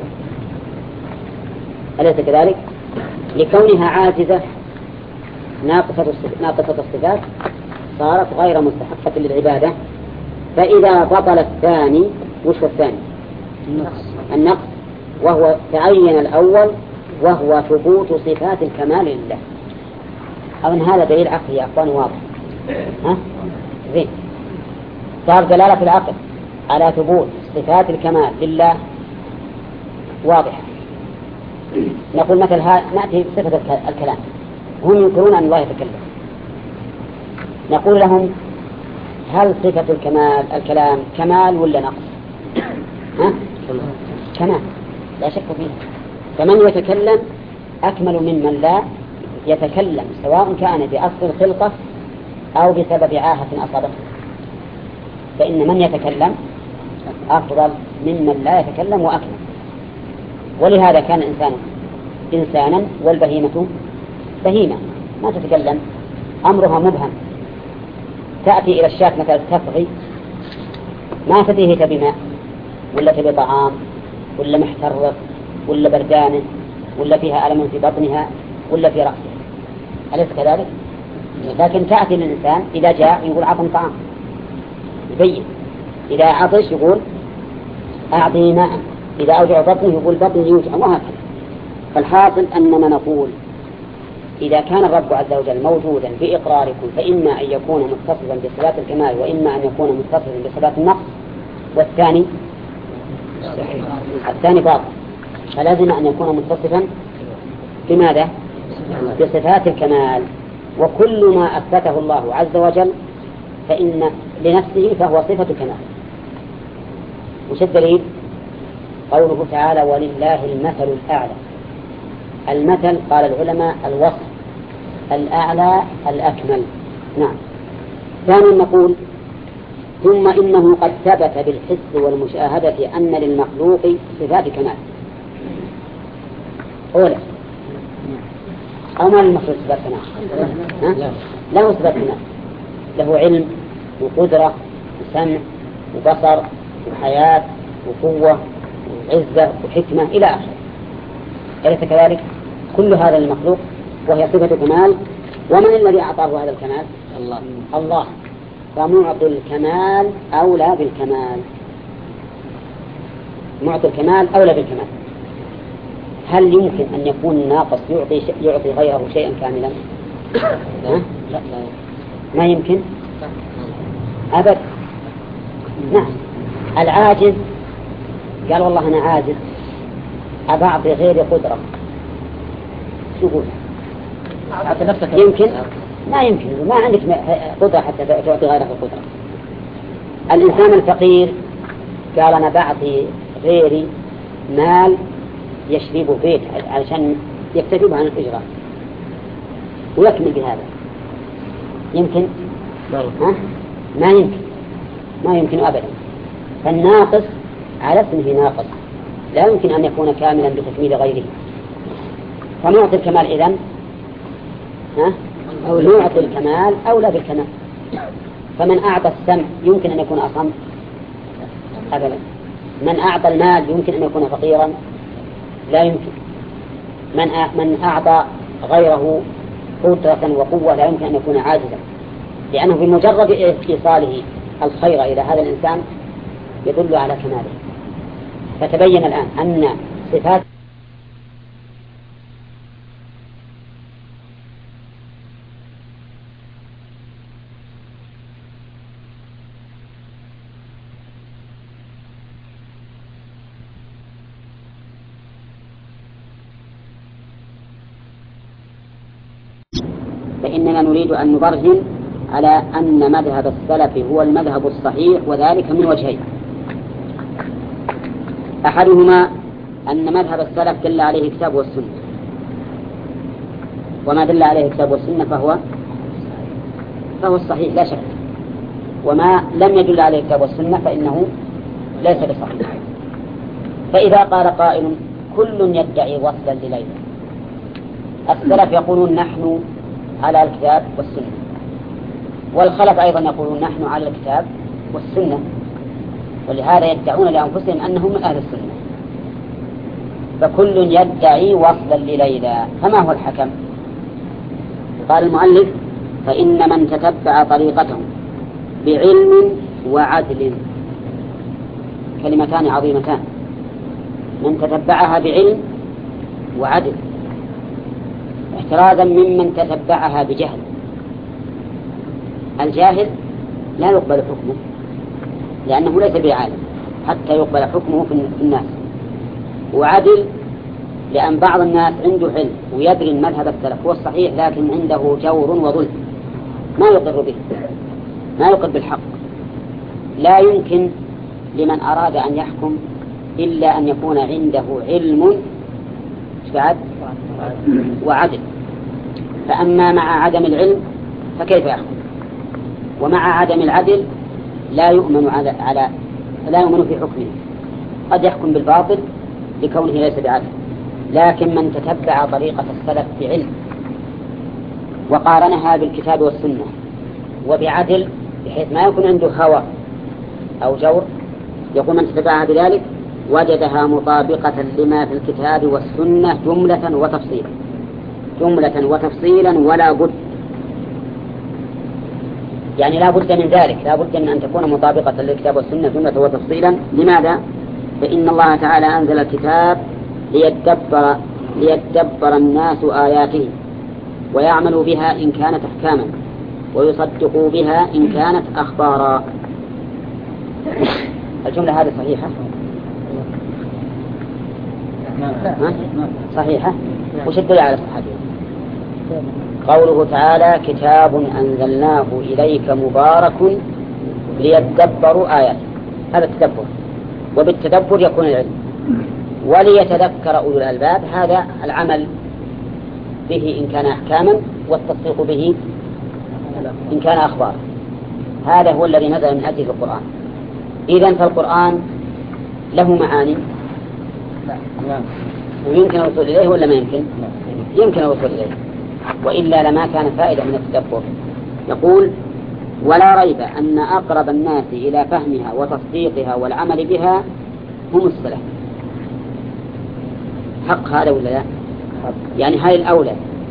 أليس كذلك؟ لكونها عاجزة ناقصة الصفات صارت غير مستحقة للعبادة. فإذا بطل الثاني، وش هو الثاني؟ النقص. النقص وهو تعين الأول وهو ثبوت صفات الكمال لله. أو أن هذا دليل عقلي يا أخوان واضح. ها؟ زين. صار دلالة العقل على ثبوت صفات الكمال لله واضحة. نقول مثل نأتي بصفة الكلام، هم ينكرون أن الله يتكلم. نقول لهم: هل صفة الكمال الكلام كمال ولا نقص؟ ها؟ كمال لا شك فيه. فمن يتكلم أكمل ممن لا يتكلم، سواء كان بأصل الخلقة أو بسبب عاهة أصابته. فإن من يتكلم أفضل ممن لا يتكلم وأكمل. ولهذا كان الإنسان إنسانا والبهيمة بهيمة ما تتكلم، أمرها مبهم. تأتي إلى الشاة مثلا تفغي، ما تدري تبي ماء ولا تبي طعام ولا محترق ولا بردانة ولا فيها ألم في بطنها ولا في رأسها، أليس كذلك؟ لكن تأتي للإنسان إذا جاء يقول: عطني طعام، يبين. إذا عطش يقول: أعطني ماء. إذا أوجع بطنه يقول: بطني يوجع، وهكذا. فالحاصل أننا نقول: إذا كان الرب عز وجل موجودا بإقراركم فإما أن يكون متصفا بصفات الكمال وإما أن يكون متصفا بصفات النقص، والثاني الثاني باطل. فلازم أن يكون متصفا بماذا؟ بصفات الكمال. وكل ما أثبته الله عز وجل فإن لنفسه فهو صفة كمال. وش الدليل؟ قوله تعالى: ولله المثل الأعلى. المثل قال العلماء الوصف الأعلى الأكمل. نعم. ثانيا نقول: ثم إنه قد ثبت بالحس والمشاهدة أن للمخلوق صفات كمال. أولا أو ما للمخلوق صفات كمال؟ له صفات كمال، له علم وقدرة وسمع وبصر وحياة وقوة وعزة وحكمة إلى آخره. أليس كذلك؟ كل هذا المخلوق وهي صفة كمال. ومن الذي أعطاه هذا الكمال؟ الله. الله. فمعطي الكمال أولى بالكمال. معطي الكمال أولى بالكمال. هل يمكن أن يكون ناقص يعطي يعطي غيره شيئا كاملا؟ لا. لا. ما يمكن أبد. نعم. العاجز قال: والله أنا عاجز، أبعطي غيري قدرة. شو يقول؟ يمكن؟ ما يمكن. ما عندك قدرة حتى تعطي غيرك القدرة. الإنسان الفقير قال: أنا بعطي غيري مال يشرب بيت علشان يكتفي عن الإجراء ويكمل بهذا. يمكن؟ ها؟ ما يمكن. ما يمكن أبدا. فالناقص على اسمه ناقص، لا يمكن أن يكون كاملا بتكميل غيره. فمعطي الكمال إذن ها؟ أو معطي الكمال أولى بالكمال. فمن أعطى السمع يمكن أن يكون أصم؟ أبدا. من أعطى المال يمكن أن يكون فقيرا؟ لا يمكن. من من أعطى غيره قدرة وقوة لا يمكن أن يكون عاجزا، لأنه بمجرد إيصاله الخير إلى هذا الإنسان يدل على كماله. فتبين الآن أن صفات فإننا نريد أن نبرهن على أن مذهب السلف هو المذهب الصحيح، وذلك من وجهين. أحدهما أن مذهب السلف دل عليه الكتاب والسنة، وما دل عليه الكتاب والسنة فهو فهو الصحيح لا شك، وما لم يدل عليه الكتاب والسنة فإنه ليس بصحيح. فإذا قال قائل كل يدعي وصلا لليلى، السلف يقولون نحن على الكتاب والسنة، والخلف أيضا يقولون نحن على الكتاب والسنة، ولهذا يدعون لأنفسهم أنهم من أهل السنة، فكل يدعي وصلا لليلى. فما هو الحكم؟ قال المؤلف فإن من تتبع طريقتهم بعلم وعدل، كلمتان عظيمتان، من تتبعها بعلم وعدل، احترازا ممن تتبعها بجهل. الجاهل لا يقبل حكمه لأنه ليس بعالم حتى يقبل حكمه في الناس، وعدل لأن بعض الناس عنده علم ويدري المذهب السلف هو الصحيح، لكن عنده جور وظلم ما يقر به، ما يقر بالحق. لا يمكن لمن أراد أن يحكم إلا أن يكون عنده علم وعدل، فأما مع عدم العلم فكيف يحكم؟ ومع عدم العدل لا يؤمن على, على لا يؤمن في حكمه، قد يحكم بالباطل لكونه ليس بعدل. لكن من تتبع طريقة السلف بعلم وقارنها بالكتاب والسنة وبعدل بحيث ما يكون عنده هوى أو جور، يقول من تتبعها بذلك وجدها مطابقة لما في الكتاب والسنة جملة وتفصيلا، جملة وتفصيلا ولا بد، يعني لا بد من ذلك، لا بد من أن تكون مطابقة للكتاب والسنة جملة وتفصيلا. لماذا؟ فإن الله تعالى أنزل الكتاب ليتدبر, ليتدبر الناس آياته ويعملوا بها إن كانت أحكاما ويصدقوا بها إن كانت أخبارا. الجملة هذه صحيحة؟ صحيحة؟ وش الدليل على صحتها؟ قوله تعالى كتاب أنزلناه إليك مبارك ليتدبروا آياته، هذا التدبر، وبالتدبر يكون العلم، وليتذكر أولو الألباب، هذا العمل به إن كان أحكاما والتصديق به إن كان أخبار. هذا هو الذي نزل من أجل القرآن. إذن فالقرآن له معاني ويمكن الوصول إليه ولا ما يمكن؟ يمكن الوصول إليه، وإلا لما كان فائدة من التدبر. يقول ولا ريب أن أقرب الناس إلى فهمها وتصديقها والعمل بها هم السلف. حق هذا ولا لا؟ يعني هل الأولى،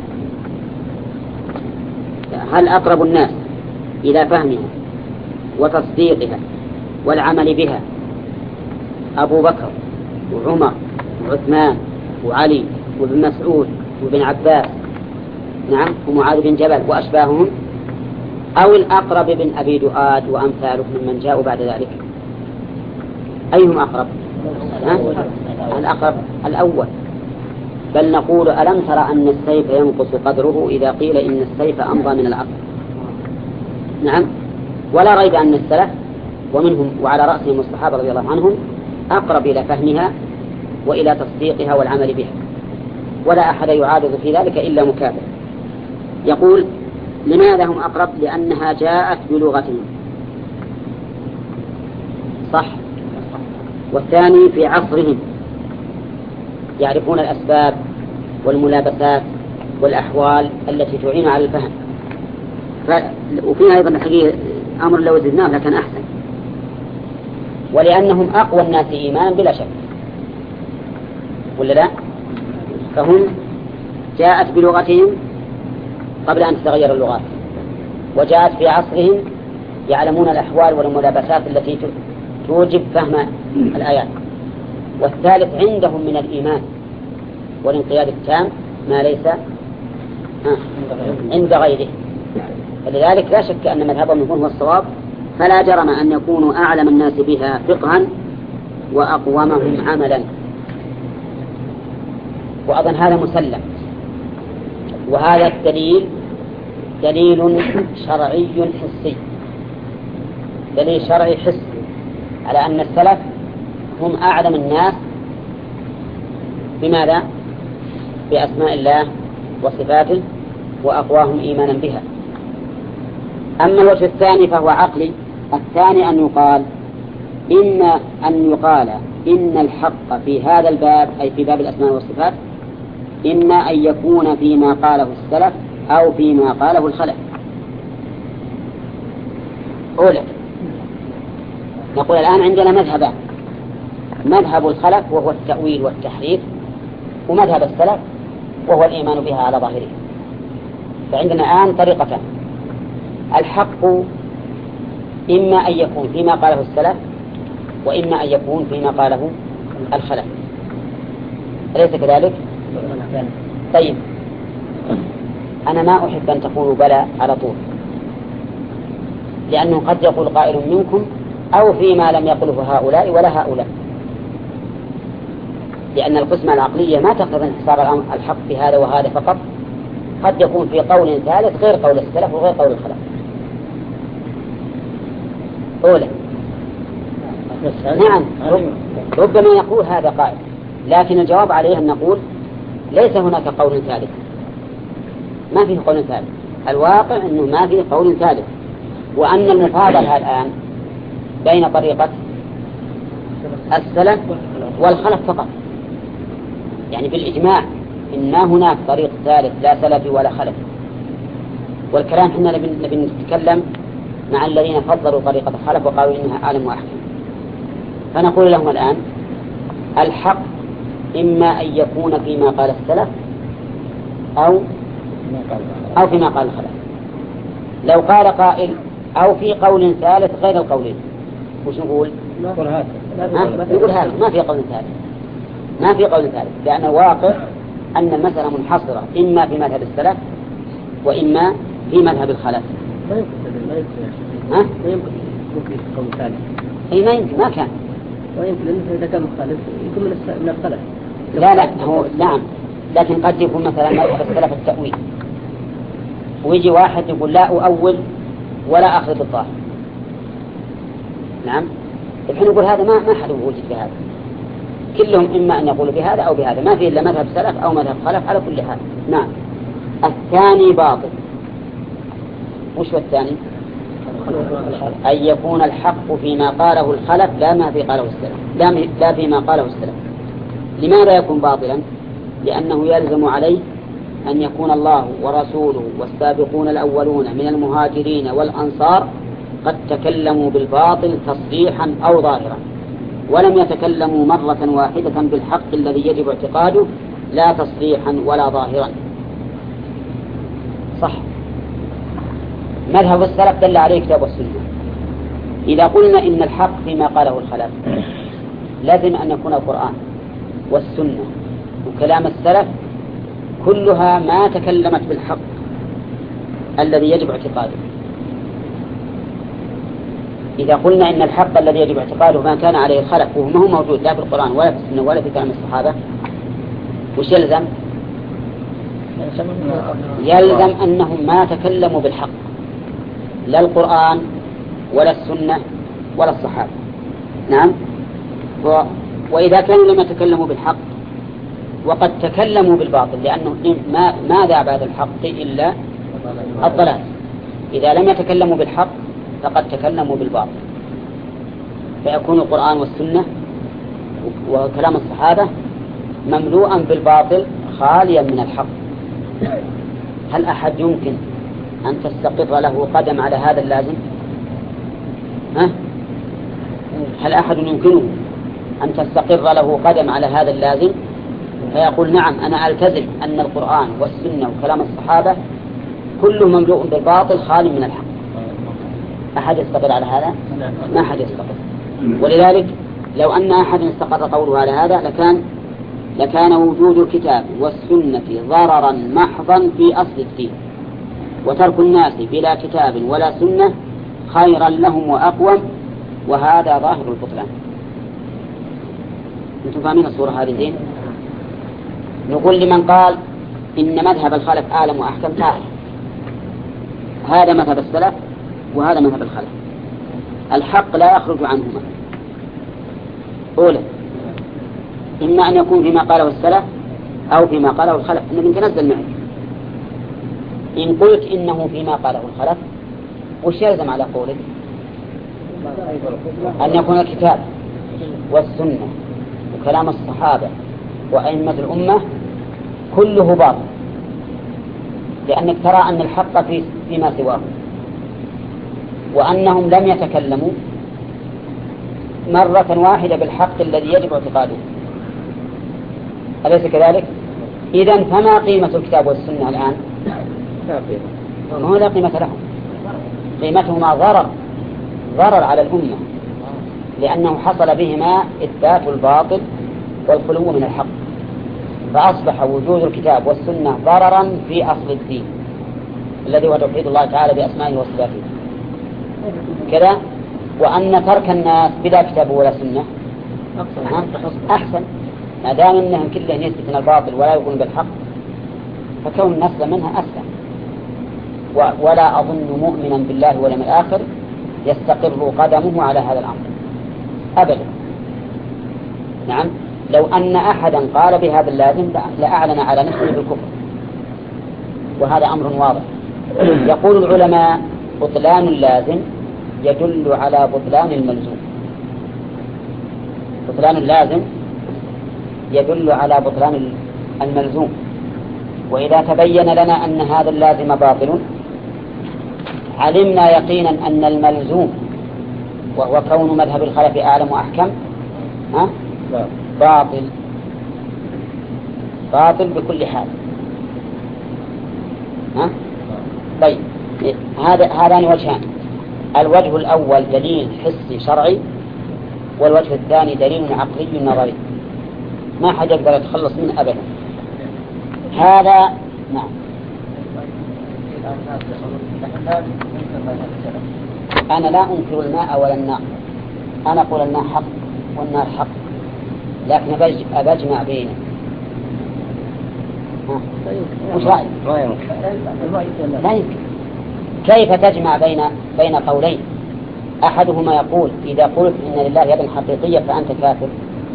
هل أقرب الناس إلى فهمها وتصديقها والعمل بها أبو بكر وعمر وعثمان وعلي وابن مسعود وابن عباس نعم ومعاذ بن جبل وأشباههم، أو الأقرب بن أبي دؤاد وأمثالهم من جاءوا بعد ذلك؟ أيهم أقرب؟ الأقرب الأول. بل نقول ألم ترى أن السيف ينقص قدره إذا قيل إن السيف أمضى من العقل؟ نعم. ولا ريب أن السلف ومنهم وعلى رأسهم الصحابة رضي الله عنهم أقرب إلى فهمها وإلى تصديقها والعمل بها، ولا أحد يعارض في ذلك إلا مكابر. يقول لماذا هم أقرب؟ لأنها جاءت بلغتهم، صح. والثاني في عصرهم يعرفون الأسباب والملابسات والأحوال التي تعين على الفهم. ف... وفيها أيضا حقيقة أمر لو زدناه لكن أحسن، ولأنهم أقوى الناس إيمانا بلا شك ولا لا؟ فهم جاءت بلغتهم قبل أن تتغير اللغات، وجاءت في عصرهم يعلمون الأحوال والملابسات التي توجب فهم الآيات. والثالث عندهم من الإيمان والانقياد التام ما ليس عند غيره، فلذلك لا شك أن مذهبهم يكون هو الصواب، فلا جرم أن يكونوا أعلم الناس بها فقها وأقومهم عملا. وأظن هذا مسلم، وهذا الدليل دليل شرعي حسي، دليل شرعي حسي على أن السلف هم أعلم الناس بماذا؟ بأسماء الله وصفاته وأقواهم إيمانا بها. أما الوجه الثاني فهو عقلي. الثاني أن يقال إن أن يقال إن الحق في هذا الباب، أي في باب الأسماء والصفات، إما أن يكون فيما قاله السلف أو فيما قاله الخلف. أولا نقول الآن عندنا مذهبان: مذهب الخلف وهو التأويل والتحريف، ومذهب السلف وهو الإيمان بها على ظاهره. فعندنا الآن طريقتان: الحق إما أن يكون فيما قاله السلف، وإما أن يكون فيما قاله الخلف. أليس كذلك؟ طيب، أنا ما أحب أن تقولوا بلى على طول، لأنه قد يقول قائل منكم أو فيما لم يقله هؤلاء ولا هؤلاء، لأن القسمة العقلية ما تقتضي انحصار الحق في هذا وهذا فقط، قد يكون في قول ثالث غير قول السلف وغير قول الخلف. أولا نعم، ربما يقول هذا قائل، لكن الجواب عليه أن نقول ليس هناك قول ثالث، ما فيه قول ثالث. الواقع أنه ما فيه قول ثالث، وأن المفاضلة الآن بين طريقة السلف والخلف فقط، يعني بالإجماع إن ما هناك طريق ثالث لا سلفي ولا خلفي. والكلام حنا نبي نتكلم مع الذين فضلوا طريقة الخلف وقالوا إنها أعلم وأحكم. فنقول لهم الآن الحق إما أن يكون فيما قال السلف أو أو فيما قال الخلف. لو قال قائل أو في قول ثالث غير القولين، وش نقول؟ نقول هذا نقول هذا ما في قول ثالث، ما في قول ثالث، لأن الواقع أن المسألة منحصرة إما في مذهب السلف وإما في مذهب الخلف. ما يمكن ما يمكن ها؟ ما يمكن ممكن قول ثالث. أي ما يمكن، ما كان. ما يمكن لأنه إذا كان مخالف يكون من من الخلف. لا لا هو نعم، لكن قد يكون مثلا مذهب السلف التأويل، ويجي واحد يقول لا أؤول ولا أخذ بالظاهر. نعم، الحين يقول هذا ما ما حد وجد بهذا، كلهم إما أن يقولوا بهذا أو بهذا، ما في إلا مذهب سلف أو مذهب خلف على كل حال. نعم. الثاني باطل. وش هو الثاني؟ أن يكون الحق فيما قاله الخلف لا ما في قاله السلف، لا, لا فيما قاله السلف. لماذا يكون باطلا؟ لأنه يلزم عليه أن يكون الله ورسوله والسابقون الأولون من المهاجرين والأنصار قد تكلموا بالباطل تصريحا أو ظاهرا، ولم يتكلموا مرة واحدة بالحق الذي يجب اعتقاده لا تصريحا ولا ظاهرا. صح. مذهب السلف دل عليه كتاب والسنة. إذا قلنا إن الحق فيما قاله الخلف لازم أن يكون القرآن والسنة وكلام السلف كلها ما تكلمت بالحق الذي يجب اعتقاده. إذا قلنا إن الحق الذي يجب اعتقاده ما كان عليه الخلف وهو ما هو موجود لا في القرآن ولا في السنة ولا في كلام الصحابة، وش يلزم؟ يلزم أنهم ما تكلموا بالحق، لا القرآن ولا السنة ولا الصحابة. نعم. و... وإذا كانوا لم يتكلموا بالحق وقد تكلموا بالباطل، لأنه ما ماذا بعد الحق إلا الضلال. إذا لم يتكلموا بالحق فقد تكلموا بالباطل، فيكون القرآن والسنة وكلام الصحابة مملوءا بالباطل خاليا من الحق. هل أحد يمكن أن تستقر له قدم على هذا اللازم؟ ها؟ هل أحد يمكنه أن تستقر له قدم على هذا اللازم فيقول نعم أنا ألتزم أن القرآن والسنة وكلام الصحابة كله مملوء بالباطل خالي من الحق؟ أحد يستقر على هذا؟ ما أحد يستقر. ولذلك لو أن أحد استقر قوله على هذا لكان لكان وجود الكتاب والسنة ضررا محضا في أصل الدين، وترك الناس بلا كتاب ولا سنة خيرا لهم وأقوم، وهذا ظاهر البطلان. أنتم فاهمين الصورة هذه زين؟ نقول لمن قال إن مذهب الخلف أعلم وأحكم تعال هذا مذهب السلف وهذا مذهب الخلف. الحق لا يخرج عنهما. أولا إما أن يكون فيما قاله السلف أو فيما قاله الخلف، إنك تنزل معي. إن قلت إنه فيما قاله الخلف وش يلزم على قولك؟ أن يكون الكتاب والسنة وكلام الصحابة وأئمة الأمة كله باطل، لأنك ترى أن الحق في فيما سواه، وأنهم لم يتكلموا مرة واحدة بالحق الذي يجب اعتقاده. أليس كذلك؟ إذن فما قيمة الكتاب والسنة الآن؟ ما هو لا قيمة لهم، قيمتهما ضرر ضرر على الأمة، لأنه حصل بهما إثبات الباطل والخلو من الحق، فأصبح وجود الكتاب والسنة ضررا في أصل الدين الذي هو توحيد الله تعالى بأسمائه وصفاته كذا. وأن ترك الناس بلا كتاب ولا سنة أحسن، ما دام أنهم كلهم يثبتون الباطل ولا يقولون بالحق، فكون النسل منها أسلم. ولا أظن مؤمنا بالله واليوم الآخر يستقر قدمه على هذا الأمر أبدا. نعم، لو أن أحدا قال بهذا اللازم لأعلن على نفسه بالكفر، وهذا أمر واضح. يقول العلماء بطلان اللازم يدل على بطلان الملزوم. بطلان اللازم يدل على بطلان الملزوم، وإذا تبين لنا أن هذا اللازم باطل علمنا يقينا أن الملزوم وهو كون مذهب الخلف أعلم وأحكم ها؟ باطل باطل بكل حال. ها؟ طيب، هذا هذان وجهان. الوجه الأول دليل حسي شرعي، والوجه الثاني دليل عقلي نظري ما حد يقدر يتخلص منه أبدا. هذا نعم. أنا لا أنكر الماء ولا النار، أنا أقول الماء حق والنار حق، لكن أبجمع بينه. وش رأيك؟ لا يمكن. كيف تجمع بين بين قولين؟ أحدهما يقول إذا قلت إن لله يد حقيقية فأنت كافر.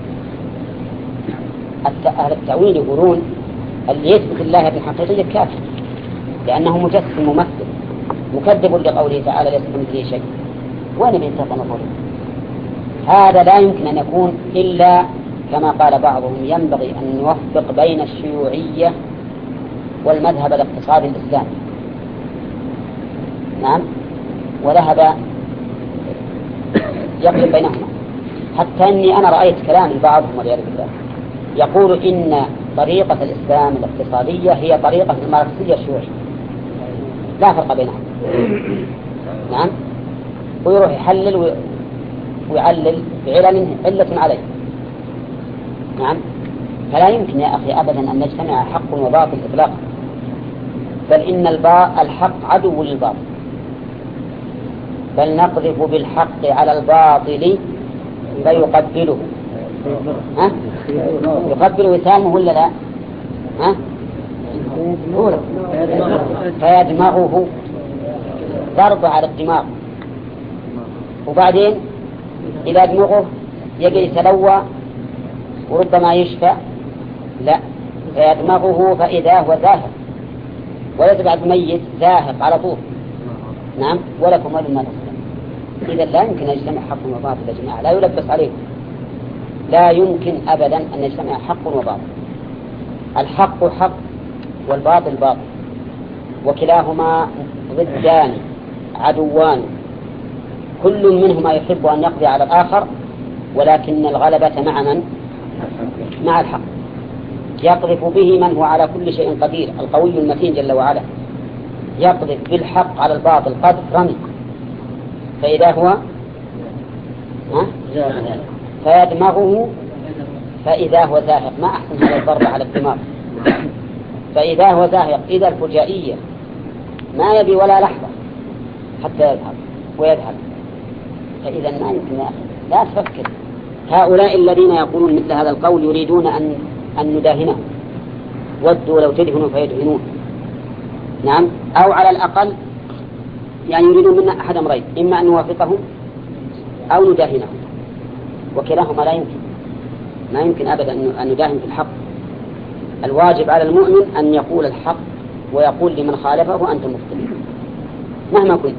أهل التأويل يقولون اللي يثبت الله يد حقيقية كافر، لأنه مجسم ممثل مكذب لقوله تعالى ليس كمثله شيء. وين بينتهي نقول هذا لا يمكن أن يكون إلا كما قال بعضهم ينبغي أن نوفق بين الشيوعية والمذهب الاقتصادي الإسلامي. نعم، وذهب يقلب بينهما، حتى أني أنا رأيت كلام بعضهم والعياذ بالله يقول إن طريقة الإسلام الاقتصادية هي طريقة الماركسية الشيوعية، لا فرق بينهم. نعم، ويروح يحلل ويعلل بعلل علة عليه. نعم، فلا يمكن يا أخي أبدا أن نجتمع حق وباطل إطلاقا، بل إن الحق عدو للباطل، بل نقذف بالحق على الباطل فيقبله. ها؟ يقبل وسامه ولا لا؟ ها؟ فيدمغه ضرب على الدماغ، وبعدين إذا دمغه يجي يتلوى وربما يشفى. لا، فيدمغه فإذا هو زاهق، وليس بعد ميت زاهق على طول. نعم، ولكم ولما تسلم. إذا لا يمكن أن يجتمع حق وباطل يا جماعة، لا يلبس عليكم. لا يمكن أبدا أن يجتمع حق وباطل. الحق حق والباطل باطل، وكلاهما ضدان عدوان، كل منهما يحب أن يقضي على الآخر، ولكن الغلبة مع من؟ مع الحق. يقذف به من هو على كل شيء قدير، القوي المتين جل وعلا، يقذف بالحق على الباطل قذف رمي، فإذا هو ها؟ فيدمغه فإذا هو زاهق. ما أحسن هذا الضرب على الدماغ. فإذا هو زاهق، إذا الفجائية ما يبي ولا لحظة حتى يذهب ويذهب. فإذا ما يمكن لا تفكر. هؤلاء الذين يقولون مثل هذا القول يريدون أن أن نداهنهم، ودوا لو تدهنوا فيدهنون. نعم، أو على الأقل يعني يريدون منا أحد أمرين، إما أن نوافقهم أو نداهنهم، وكلاهما لا يمكن، ما يمكن أبدا أن نداهن في الحق. الواجب على المؤمن أن يقول الحق ويقول لمن خالفه أنت مبطل مهما كنت،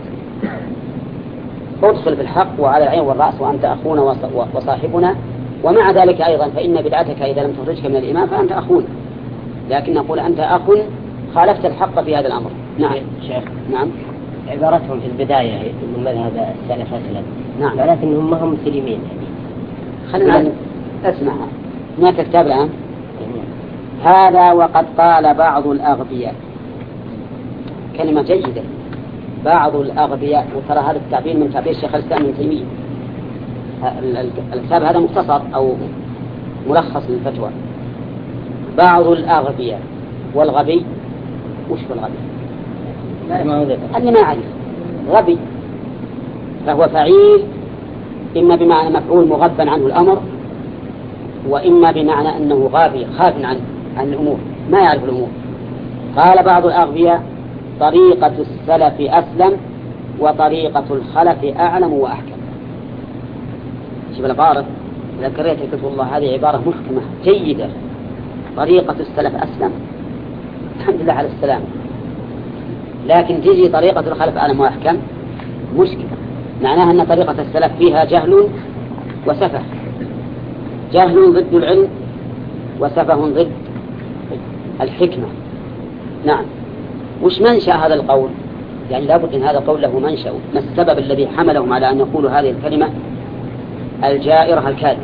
ادخل في الحق وعلى العين والرأس وأنت أخونا وصاحبنا، ومع ذلك أيضا فإن بدعتك إذا لم تخرجك من الإيمان فأنت أخونا، لكن نقول أنت أخ خالفت الحق في هذا الأمر. نعم شيخ. نعم. عبارتهم في البداية من مذهب السلف أسلم. نعم. ولكنهم ما هم مسلمين يعني. خلينا نسمع هناك كتاب الآن. هذا وقد قال بعض الأغبياء، كلمة جيدة، بعض الأغبياء، وترى هذا التعبير من تعبير الشيخ الإسلام ابن تيمية. الكتاب هذا مختصر أو ملخص للفتوى. بعض الأغبياء، والغبي وش هو الغبي؟ اللي ما يعرف غبي، فهو فعيل إما بمعنى مفعول مغبا عنه الأمر، وإما بمعنى أنه غابي خاف عن عن الأمور ما يعرف الأمور. قال بعض الأغبياء طريقة السلف أسلم وطريقة الخلف أعلم وأحكم. شوف العبارة، إذا قريت كتب الله هذه عبارة محكمة جيدة. طريقة السلف أسلم، الحمد لله على السلام، لكن تيجي طريقة الخلف أعلم وأحكم مشكلة، معناها أن طريقة السلف فيها جهل وسفه، جهل ضد العلم وسفه ضد الحكمة. نعم. وش منشأ هذا القول؟ يعني لابد أن هذا القول له منشأ، ما السبب الذي حملهم على أن يقولوا هذه الكلمة الجائرة الكاذبة؟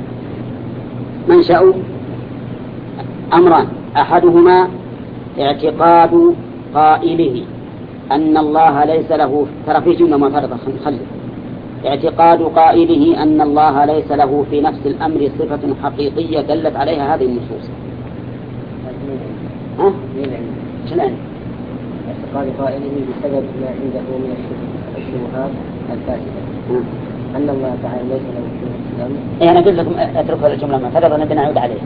منشأ أمران، أحدهما اعتقاد قائله أن الله ليس له، ترى في جملة معترضة خلي، اعتقاد قائله أن الله ليس له في نفس الأمر صفة حقيقية دلت عليها هذه النصوص. ها؟ شلون؟ اعتقاد قائله بسبب ما عنده من الشبهات الفاسدة أن الله تعالى ليس له في الأمر. إيه أنا قلت لكم أترك هذه الجملة معترضة نبي نعود عليها.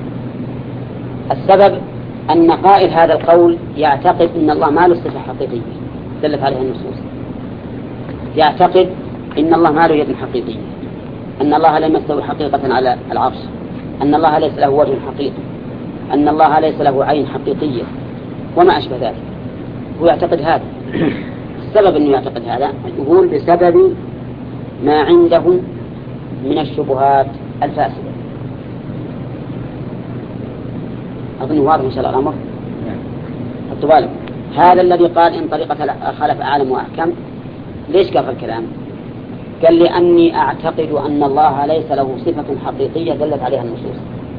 السبب أن قائل هذا القول يعتقد أن الله ما له صفة حقيقية دلت عليها النصوص، يعتقد أن الله ما له يد حقيقية، أن الله لم يستوي حقيقة على العرش، أن الله ليس له وجه حقيقي، أن الله ليس له عين حقيقية وما أشبه ذلك. هو يعتقد هذا. السبب أنه يعتقد هذا يقول بسبب ما عنده من الشبهات الفاسدة. أظن واضح إن شاء الله الأمر. حطوا بالك، هذا الذي قال إن طريقة خلف أعلم وأحكم، ليش قال الكلام؟ قال لأني أعتقد أن الله ليس له صفة حقيقية دلت عليها النصوص.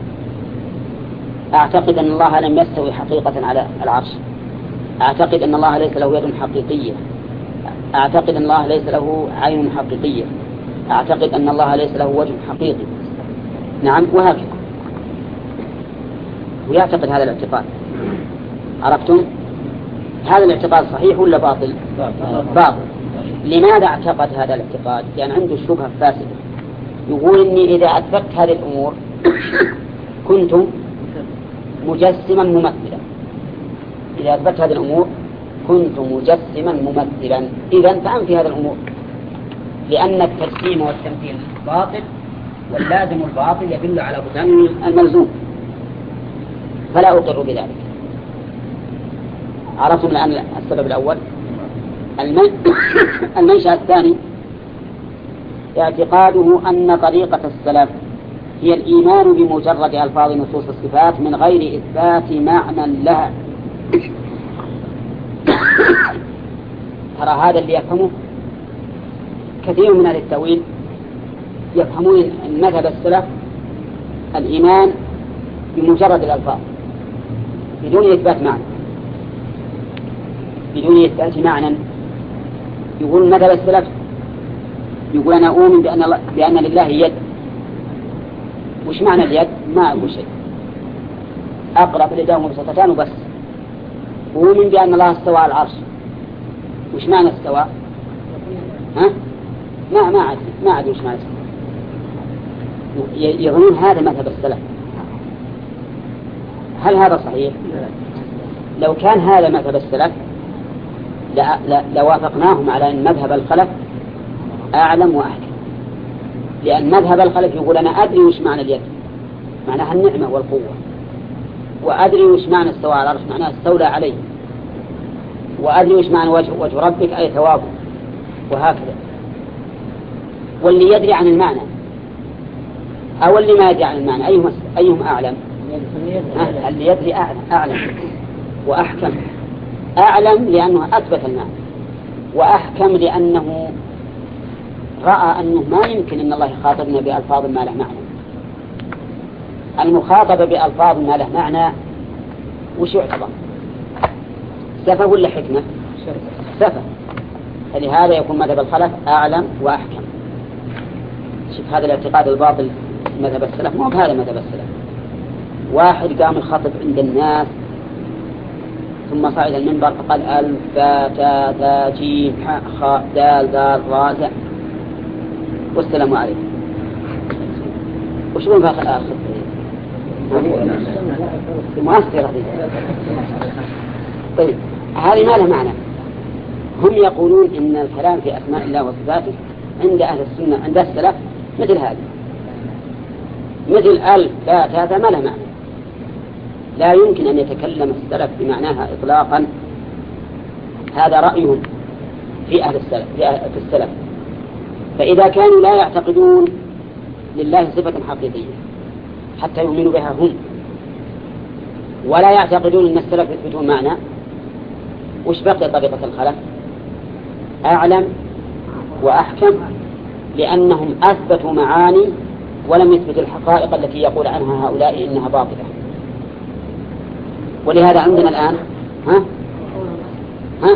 أعتقد أن الله لم يستوي حقيقة على العرش، أعتقد أن الله ليس له يد حقيقية، أعتقد أن الله ليس له عين حقيقية، أعتقد أن الله ليس له وجه حقيقي. نعم، وهكذا. ويعتقد هذا الاعتقاد. عرفتم؟ هذا الاعتقاد صحيح ولا باطل؟ باطل. لماذا اعتقد هذا الاعتقاد؟ لأن يعني عنده شبهة فاسدة، يقول إني إذا أثبت هذه الأمور كنت مجسما ممثلا. إذا أثبت هذه الأمور كنت مجسما ممثلا. إذا فأنفي هذه الأمور، لأن التجسيم والتمثيل باطل، واللازم الباطل يدل على بطلان الملزوم، فلا أقر بذلك. عرفتم الآن السبب الأول. المنشأ الثاني اعتقاده أن طريقة السلف هي الإيمان بمجرد ألفاظ نصوص الصفات من غير إثبات معنى لها. ترى هذا اللي يفهمه كثير من أهل التأويل، يفهمون مذهب السلف الإيمان بمجرد الألفاظ بدون إثبات معنى، بدون إثبات معنى. يقول مذهب السلف يقول أنا أؤمن بأن, الله بأن لله يد. وش معنى اليد؟ ما أقول شيء، أقرب لديهم بسطتان وبس. أؤمن بأن الله استوى على العرش. وش معنى استوى؟ ها؟ ما ما عاد ما عاد وش معنى استوى. يظنون هذا مذهب السلف. هل هذا صحيح؟ لو كان هذا مذهب السلف لوافقناهم على أن مذهب الخلف أعلم وأحكم، لأن مذهب الخلف يقول أنا أدري وش معنى اليد، معناها النعمة والقوة، وأدري وش معنى استوى على العرش، معناها استولى عليه، وأدري وش معنى وجه, وجه ربك أي ثوابه، وهكذا. واللي يدري عن المعنى أو اللي ما يدري عن المعنى أيهم, أيهم أعلم؟ اللي يدري أعلم, أعلم وأحكم. أعلم لأنه أثبت المعنى، وأحكم لأنه رأى أنه ما يمكن أن الله يخاطبنا بألفاظ ما له معنى. المخاطبة بألفاظ ما له معنى وش يعتبر؟ سفه ولا حكمة؟ سفه. فلهذا يكون مذهب الخلف أعلم وأحكم. شوف هذا الاعتقاد الباطل مذهب السلف، مو بهذا مذهب السلف. واحد قام الخطب عند الناس ثم صعد المنبر فقال ألف باء تاء ثاء جيم حاء خاء دال دال راء زاء والسلام عليكم. وش بون فاخر آخر مؤثرة دي. طيب هذه ما له معنى. هم يقولون إن الكلام في أسماء الله وصفاته عند أهل السنة عند السلف مثل هذا، مثل ألف باء تاء ثاء ما له معنى، لا يمكن أن يتكلم السلف بمعناها إطلاقا. هذا رأيهم في أهل السلف في السلف. فإذا كانوا لا يعتقدون لله صفة حقيقية حتى يؤمنوا بها هم، ولا يعتقدون أن السلف يثبتون معنى، وش بقي طريقة الخلف؟ أعلم وأحكم، لأنهم أثبتوا معاني ولم يثبتوا الحقائق التي يقول عنها هؤلاء إنها باطلة. ولهذا عندنا الآن ها ها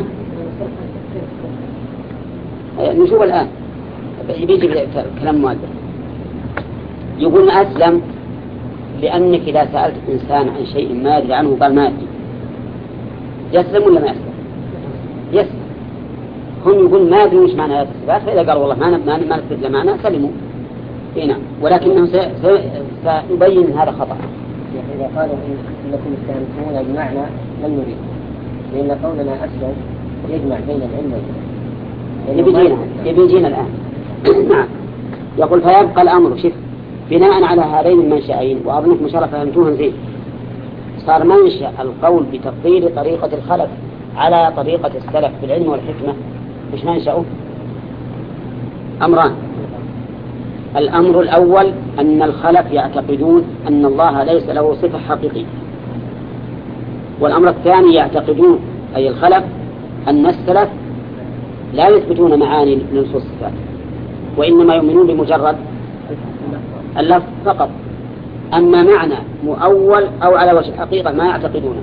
نشوف الآن بيجي كلام مؤدب يقول أسلم لأنك إذا سألت إنسان عن شيء ما يدري عنه قال ما يدري، يسلم ولا ما يسلم؟ يسلم. هم يقول ما يدري وش معنى هذا الصفات، فإذا قال والله ما ما ما نثبت له معنى سلموا. هنا ولكنه سيبين هذا خطأ. إذا قالوا إنكم تستهلكون بمعنى لم نريد، لأن قولنا أسلم يجمع بين العلم والعلم. يبيجينا يبيجينا الآن. نعم. يقول فيبقى الأمر شف بناء على هذين المنشأين، وأظنكم شرف فهمتوهم زين. صار منشأ القول بتفضيل طريقة الخلف على طريقة السلف بالعلم والحكمة. مش منشأه؟ أمران. الأمر الأول أن الخلف يعتقدون أن الله ليس له صفة حقيقية، والأمر الثاني يعتقدون أي الخلف أن السلف لا يثبتون معاني لنصوص الصفات، وإنما يؤمنون بمجرد اللفظ فقط، أما معنى مؤول أو على وجه الحقيقة ما يعتقدونه.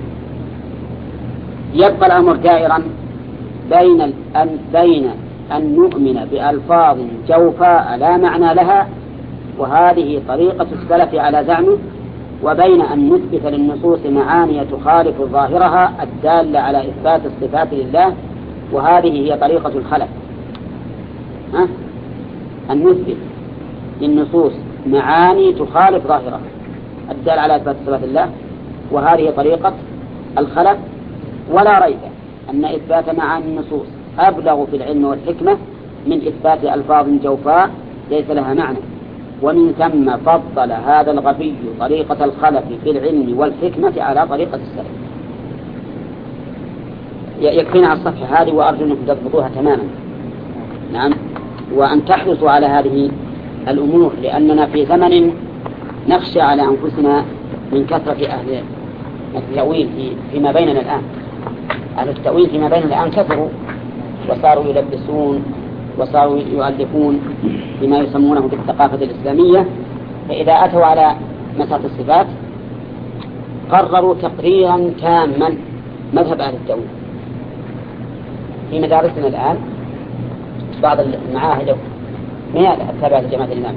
يبقى الأمر دائرا بين أن بين أن نؤمن بألفاظ جوفاء لا معنى لها، وهذه طريقة السلف على زعمه، وبين أن نثبت للنصوص معاني تخالف ظاهرها الدالة على إثبات الصفات لله، وهذه هي طريقة الخلف. ها؟ أن نثبت للنصوص معاني تخالف ظاهرها الدالة على إثبات صفات الله، وهذه طريقة الخلف. ولا ريب أن إثبات معاني النصوص أبلغ في العلم والحكمة من إثبات ألفاظ جوفاء ليس لها معنى، ومن ثم فضل هذا الغبي طريقة الخلف في العلم والحكمة على طريقة السلف. يكفينا على الصفحة هذه، وأرجو أنكم تضبطوها تماما. نعم، وأن تحرصوا على هذه الأمور، لأننا في زمن نخشى على أنفسنا من كثرة أهل التأويل فيما بيننا الآن. أهل التأويل فيما بيننا الآن كثروا، وصاروا يلبسون وصاروا يؤلفون بما يسمونه بالثقافة الإسلامية. فإذا أتوا على مسألة الصفات قرروا تقريرا تاما مذهب أهل التأويل. في مدارسنا الآن بعض المعاهد ما التابعة لجماعة الإمام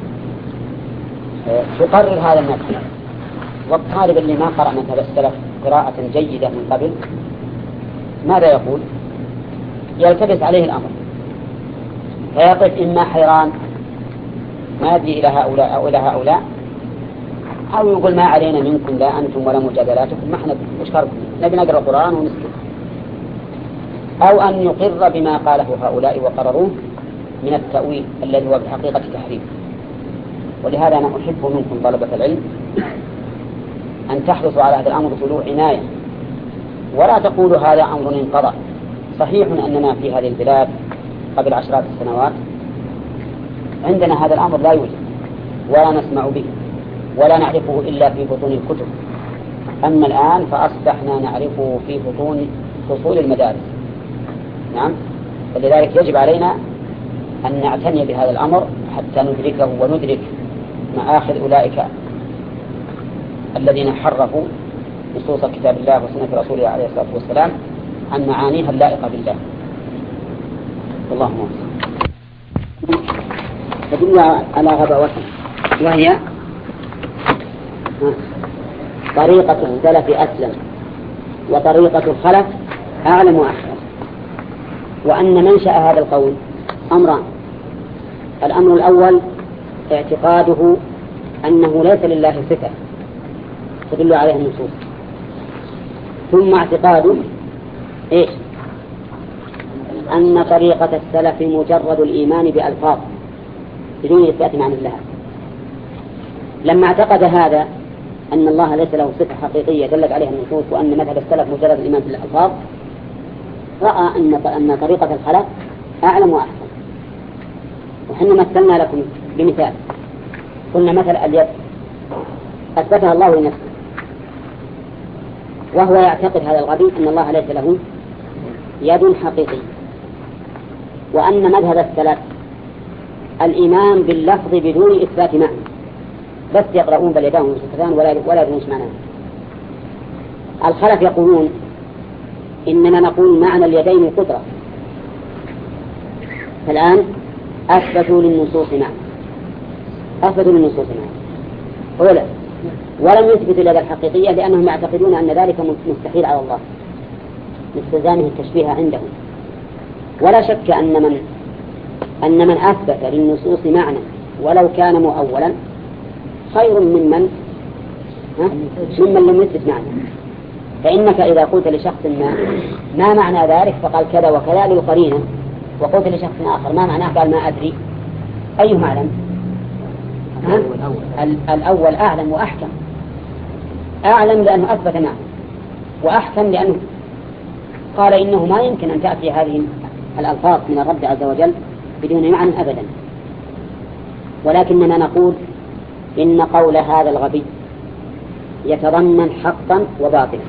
تقرر هذا المذهب، والطالب اللي ما قرأ مذهب السلف قراءة جيدة من قبل ماذا يقول؟ يلتبس عليه الأمر، فيقف إما حيران ما يدري إلى هؤلاء أو إلى هؤلاء، أو يقول ما علينا منكم لا أنتم ولا مجادلاتكم، ما احنا مشكركم، نبي نقرأ القرآن ونسكت. أو أن يقر بما قاله هؤلاء وقرروه من التأويل الذي هو بحقيقة تحريم. ولهذا أنا أحب منكم طلبة العلم أن تحرصوا على هذا الأمر طلوع عناية، ولا تقولوا هذا أمر انقضى. صحيح أننا في هذه البلاد قبل عشرات السنوات عندنا هذا الأمر لا يوجد ولا نسمع به ولا نعرفه إلا في بطون الكتب. أما الآن فأصبحنا نعرفه في بطون فصول المدارس. نعم، فلذلك يجب علينا أن نعتني بهذا الأمر حتى ندركه وندرك مآخذ أولئك الذين حرفوا نصوص كتاب الله وسنة رسوله عليه الصلاة والسلام عن معانيها اللائقة بالله. اللهم تدل على غباوته، وهي طريقة السلف أسلم وطريقة الخلف أعلم وأحكم. وأن منشأ هذا القول أمران: الأمر الأول اعتقاده أنه ليس لله صفة تدل عليها النصوص، ثم اعتقاده إيش؟ أن طريقة السلف مجرد الإيمان بألفاظ بدون إثبات معنى لها. لما اعتقد هذا أن الله ليس له صفة حقيقية دلت عليها النصوص، وأن مذهب السلف مجرد الإيمان بالألفاظ، رأى أن أن طريقة الخلف أعلم وأحسن. وحنا مثلنا لكم بمثال، قلنا مثل اليد أثبتها الله لنفسه، وهو يعتقد هذا الغبي أن الله ليس له يد حقيقية، وأن مذهب السلف الإيمان باللفظ بدون إثبات معنى، بس يقرؤون بل يداهم مبسوطتان ولا ولا يدرون معناه. الخلف يقولون إننا نقول معنى اليدين قدرة، فالآن أثبتوا للنصوص معنى، أثبتوا للنصوص معنى أولا، ولم يثبتوا اليد الحقيقية لأنهم يعتقدون أن ذلك مستحيل على الله لاستلزامه التشبيه عندهم. ولا شك أن من أن من أثبت للنصوص معنى ولو كان مؤولا خير ممن ممن لم يثبت معنى. فإنك إذا قلت لشخص ما ما معنى ذلك فقال كذا وكذا للقرينة، وقلت لشخص آخر ما معناه قال ما أدري، أيهما أعلم؟ الأول أعلم وأحكم. أعلم لأنه أثبت معنى، وأحكم لأنه قال إنه ما يمكن أن تأتي هذه الألفاظ من الرب عز وجل بدون معنى أبدا. ولكننا نقول إن قول هذا الغبي يتضمن حقا وباطلا.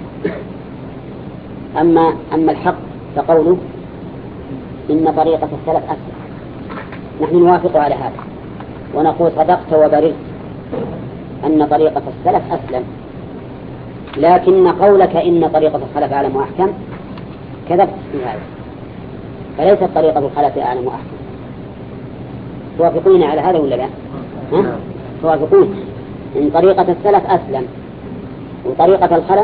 أما أما الحق فقوله إن طريقة السلف أسلم، نحن نوافق على هذا ونقول صدقت وبررت أن طريقة السلف أسلم، لكن قولك إن طريقة الخلف أعلم وأحكم كذبت في هذا، فليست طريقة الخلف أعلم وأحكم. توافقون على هذا ولا لا؟ ها؟ توافقون إن طريقة السلف أسلم وطريقة الخلف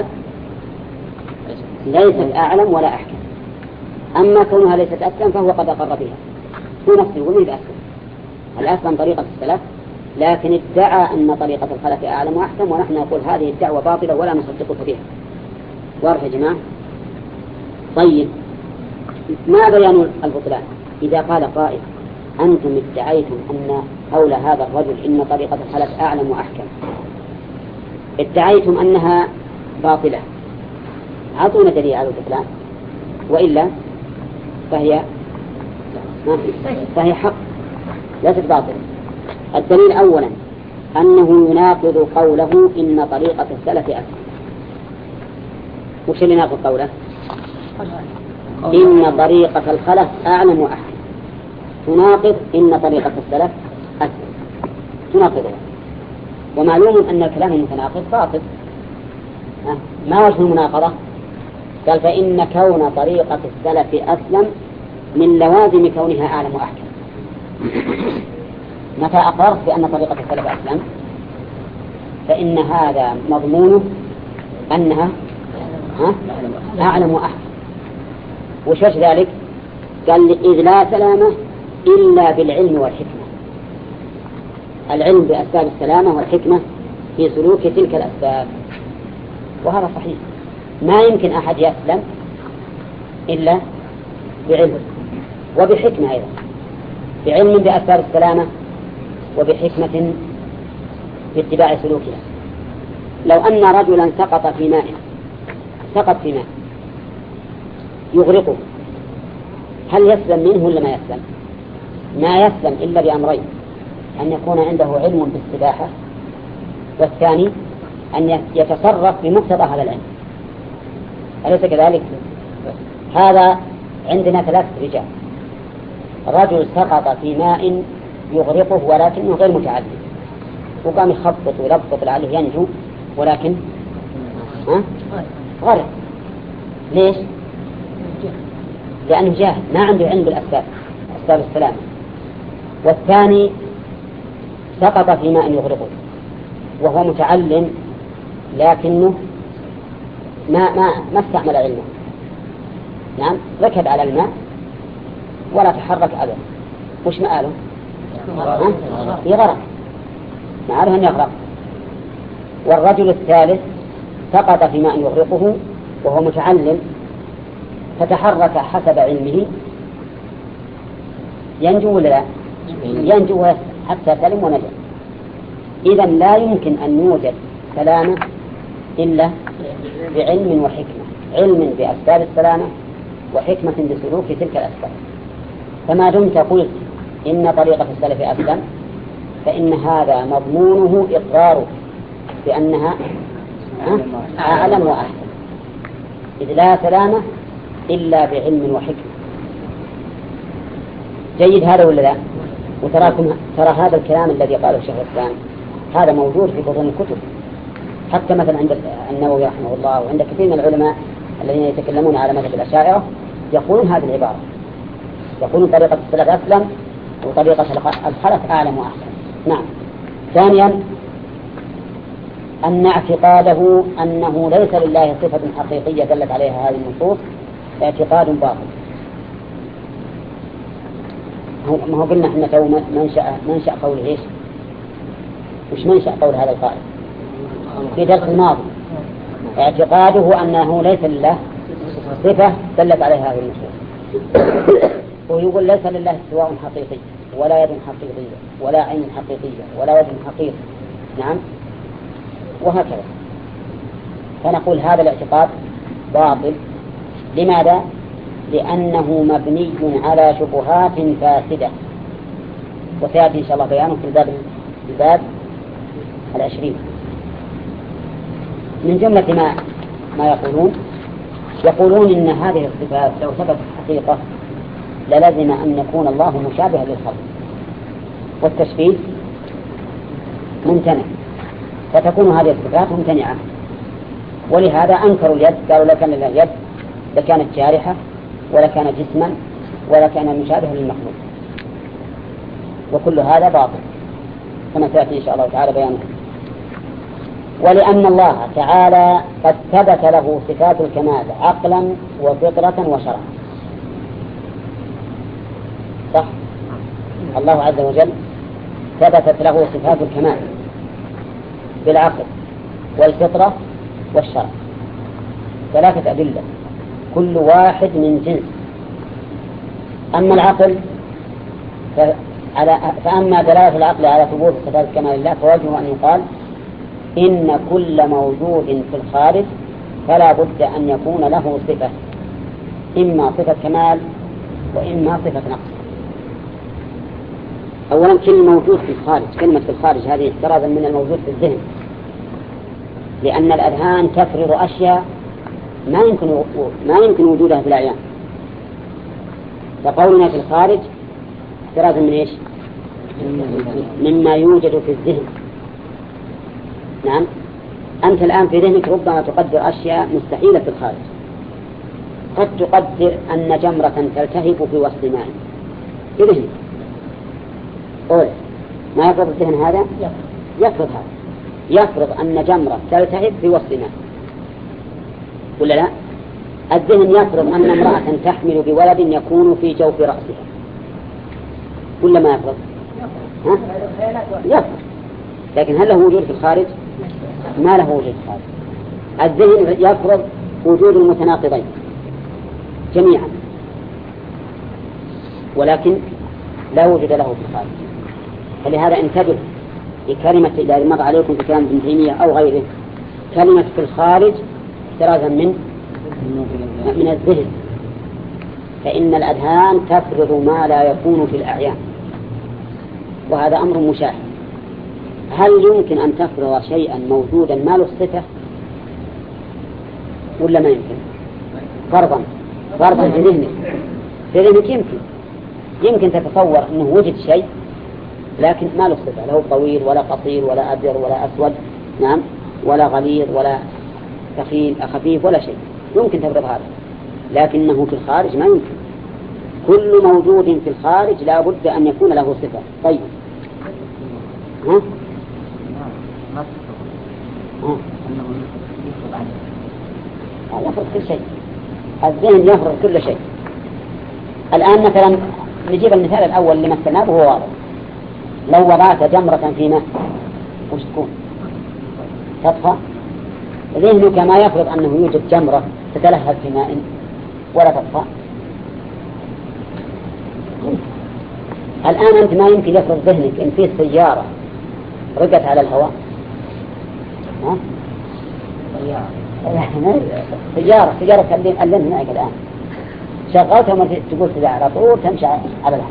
ليست أعلم ولا أحكم. أما كونها ليست أسلم فهو قد أقر بها في نفسه ومن بأسلم. الأسلم طريقة السلف، لكن ادعى أن طريقة الخلف أعلم وأحكم، ونحن نقول هذه الدعوة باطلة ولا نصدقك بها. واضح يا جماعة؟ طيب، ما بيان البطلان؟ إذا قال قائل أنتم ادعيتم أن قول هذا الرجل إن طريقة الخلف أعلم وأحكم ادعيتم أنها باطلة، أعطونا دليل على البطلان، وإلا فهي فهي حق ليست باطلة. الدليل أولا أنه يناقض قوله إن طريقة السلف أسلم. وش اللي يناقض قوله؟ إن طريقة الخلف أعلم وأحكم، تناقض إن طريقة السلف أسلم، تناقضها. ومعلوم أن الكلام المتناقض باطل. ما وجه المناقضة؟ قال فإن كون طريقة السلف أسلم من لوازم كونها أعلم وأحكم. متى أقررت بأن طريقة السلف أسلم فإن هذا مضمونه أنها أعلم وأحكم. وش ذلك؟ قال إذ لا سلامة إلا بالعلم والحكمة. العلم بأسباب السلامة والحكمة في سلوك تلك الأسباب، وهذا صحيح. ما يمكن أحد يسلم إلا بعلم وبحكمة أيضا، بعلم بأسباب السلامة وبحكمة باتباع سلوكها. لو أن رجلا سقط في ماء سقط في ماء يغرقه، هل يسلم منه ولا ما يسلم؟ ما يسلم إلا بأمرين: أن يكون عنده علم بالسباحة، والثاني أن يتصرف بمقتضى هذا العلم. أليس كذلك؟ هذا عندنا ثلاثة رجال: رجل سقط في ماء يغرقه ولكنه غير متعلم، وقام يخبط ويلبط لعله ينجو، ولكن ها؟ غرق. ليش؟ لأنه جاهل ما عنده علم بالأسباب، أسباب السلامة. والثاني سقط في ماء يغرقه وهو متعلم، لكنه ما ما ما استعمل علمه. نعم، ركب على الماء ولا تحرك أبدا. وش مآله؟ يغرق، مآله أن يغرق. والرجل الثالث سقط في ماء يغرقه وهو متعلم، فتحرك حسب علمه، ينجو ولا لا؟ ينجو حتى سلم ونجا. إذا لا يمكن أن يوجد سلامة إلا بعلم وحكمة، علم بأسباب السلامة وحكمة بسلوك تلك الأسباب. فما دمت قلت إن طريقة السلف أسلم، فإن هذا مضمونه إقرار بأنها أعلم وأحسن، إذ لا سلامة إلا بعلم وحكمة. جيد هذا ولا لا؟ وتراكم ترى هذا الكلام الذي قاله شيخ الإسلام هذا موجود في بطون الكتب، حتى مثلا عند النووي رحمه الله وعند كثير من العلماء الذين يتكلمون على مذهب الأشاعرة يقولون هذه العبارة، يقولون طريقة السلف أسلم وطريقة الخلف أعلم وأحسن. نعم. ثانيا أن اعتقاده أنه ليس لله صفة حقيقية دلت عليها هذه النصوص اعتقاد باطل. ما هو قلنا احنا تو منشأ منشأ قول ايش؟ وش منشأ قول هذا القائل في درس الماضي؟ اعتقاده أنه ليس لله صفة دلت عليها هذه النصوص، ويقول ليس لله استواء حقيقي ولا يد حقيقية ولا عين حقيقية ولا وجه حقيقي. نعم، وهكذا. فنقول هذا الاعتقاد باطل. لماذا؟ لأنه مبني على شبهات فاسدة، وسيأتي إن شاء الله بيانه في الباب الباب العشرين. من جملة ما ما يقولون يقولون إن هذه الصفات لو ثبتت حقيقة للزم أن يكون الله مشابها للخلق، والتشبيه ممتنع، فتكون هذه الصفات ممتنعة. ولهذا أنكروا اليد، قالوا لو كان لله يد لكانت جارحة ولا كان جسما ولا كان مشابها للمخلوق، وكل هذا باطل كما سيأتي إن شاء الله تعالى بيانه. ولأن الله تعالى قد ثبت له صفات الكمال عقلا وفطرة وشرعا. صح؟ الله عز وجل ثبتت له صفات الكمال بالعقل والفطرة والشرع، ثلاثة أدلة كل واحد من جنس. أما العقل فأما دلالة العقل على ثبوت صفات الكمال الله فوجهه أن يقال إن كل موجود في الخارج فلا بد أن يكون له صفة، إما صفة كمال وإما صفة نقص. أولا كلمة موجود في الخارج، كلمة في الخارج هذه افتراضا من الموجود في الذهن، لأن الأذهان تفرض أشياء ما يمكن ما يمكن وجودها في الأعيان. فقولنا في الخارج افتراضا من إيش؟ مما يوجد في الذهن. نعم، أنت الآن في ذهنك ربما تقدر أشياء مستحيلة في الخارج. قد تقدر أن جمرة تلتهب في وسط ماء في ذهنك، قول ما يفرض الذهن هذا؟ يفرض هذا، يفرض أن جمرة تلتهب في وسط ماء ولا لا؟ الذهن يفرض أن امرأة تحمل بولد يكون في جوف رأسها ولا ما يفرض؟ ها؟ يفرض. لكن هل له وجود في الخارج؟ ما له وجود في الخارج. الذهن يفرض وجود المتناقضين جميعا، ولكن لا وجود له في الخارج. فلهذا انتبه لكلمة إذا مر عليكم في كلام ابن تيمية أو غيره كلمة في الخارج احترازا من من الذهن، فإن الأذهان تفرض ما لا يكون في الأعيان، وهذا أمر مشاهد. هل يمكن أن تفرض شيئا موجودا ما له صفة ولا ما يمكن؟ فرضا فرضا في ذهنك في ذهنك يمكن يمكن تتصور أنه وجد شيء لكن ما له صفة، له طويل ولا قصير ولا أبيض ولا أسود، نعم، ولا غليظ ولا ثقيل خفيف ولا شيء، يمكن تفرض هذا، لكنه في الخارج ما يمكن. كل موجود في الخارج لا بد أن يكون له صفة. طيب ها؟ ها؟ يفرض كل شيء، الذهن يفرض كل شيء. الآن مثلا نجيب المثال الأول اللي مثلناه وهو واضح. لو وضعت جمرة في ماء وش تكون؟ تطفى؟ ذهنك ما يفرض أنه يوجد جمرة تتلهب في ماء ولا تطفى. الآن أنت ما يمكن يفرض ذهنك إن في سيارة رقت على الهواء، ها؟ سيارة سيارة تلين ألين هناك الآن شغلتها ما تقول سيارة على طول تمشي على الهواء.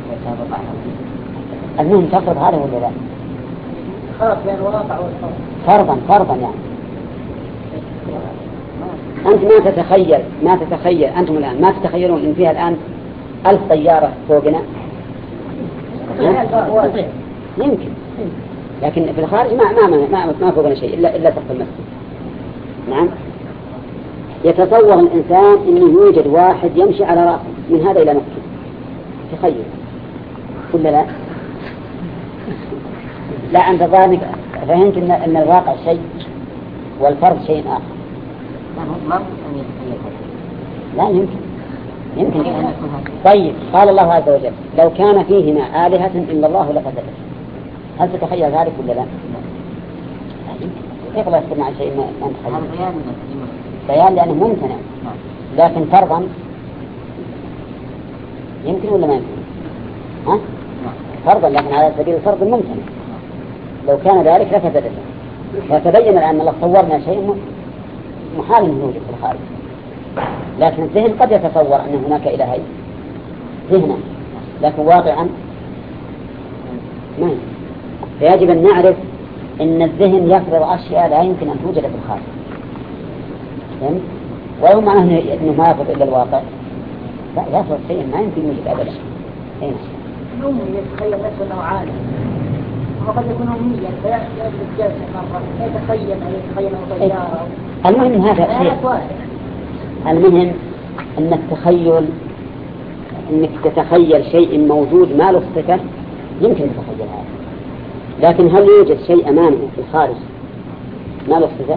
المهم تفرض هذا ولا لا؟ خلاص بين الواقع والفرض. فرضا فرضا يعني أنت ما تتخيل ما تتخيل أنتم الآن ما تتخيلون إن فيها الآن ألف طيارة فوقنا؟ يمكن، لكن في الخارج ما ما ما ما فوقنا شيء إلا إلا سقف المسجد. نعم. يتصور الإنسان إنه يوجد واحد يمشي على رأسه من هذا إلى مكة، تخيل ولا لا؟ لا أنت ظاهرك فهمت إن إن الواقع شيء والفرض شيء آخر. ما ممكن يتخيل. لا يمكن يمكن. طيب قال الله عز وجل لو كان فيهما آلهة إلا الله لفسدتا، هل تتخيل ذلك ولا لا؟ كيف لا يستمع شيء ما نتخيل؟ بيان لأنه ممتنع، لكن فرضا يمكن ولا ما يمكن؟ ها؟ فرضا، لكن على سبيل الفرض ممتنع. لو كان ذلك لفسدتا، وتبين الآن لو صورنا شيء محال أن يوجد في الخارج، لكن الذهن قد يتصور أن هناك إلهين ذهنا، لكن واقعا ما يمكن. فيجب أن نعرف أن الذهن يفرض أشياء لا يمكن أن توجد في الخارج، فهمت؟ ولو معناه أنه ما يفرض إلا الواقع، لا يفرض شيء ما يمكن يوجد أبدا. هنا يوم يتخيل نفسه أنه عالم، وقد يكون أمنيا فيجلس جالسا مرة يتخيل أن يتخيل أنه طيارة. المهم هذا شيء، المهم أن التخيل أنك تتخيل شيء موجود ما له صفة يمكن تتخيل هذا، لكن هل يوجد شيء أمامه في الخارج ما له صفة؟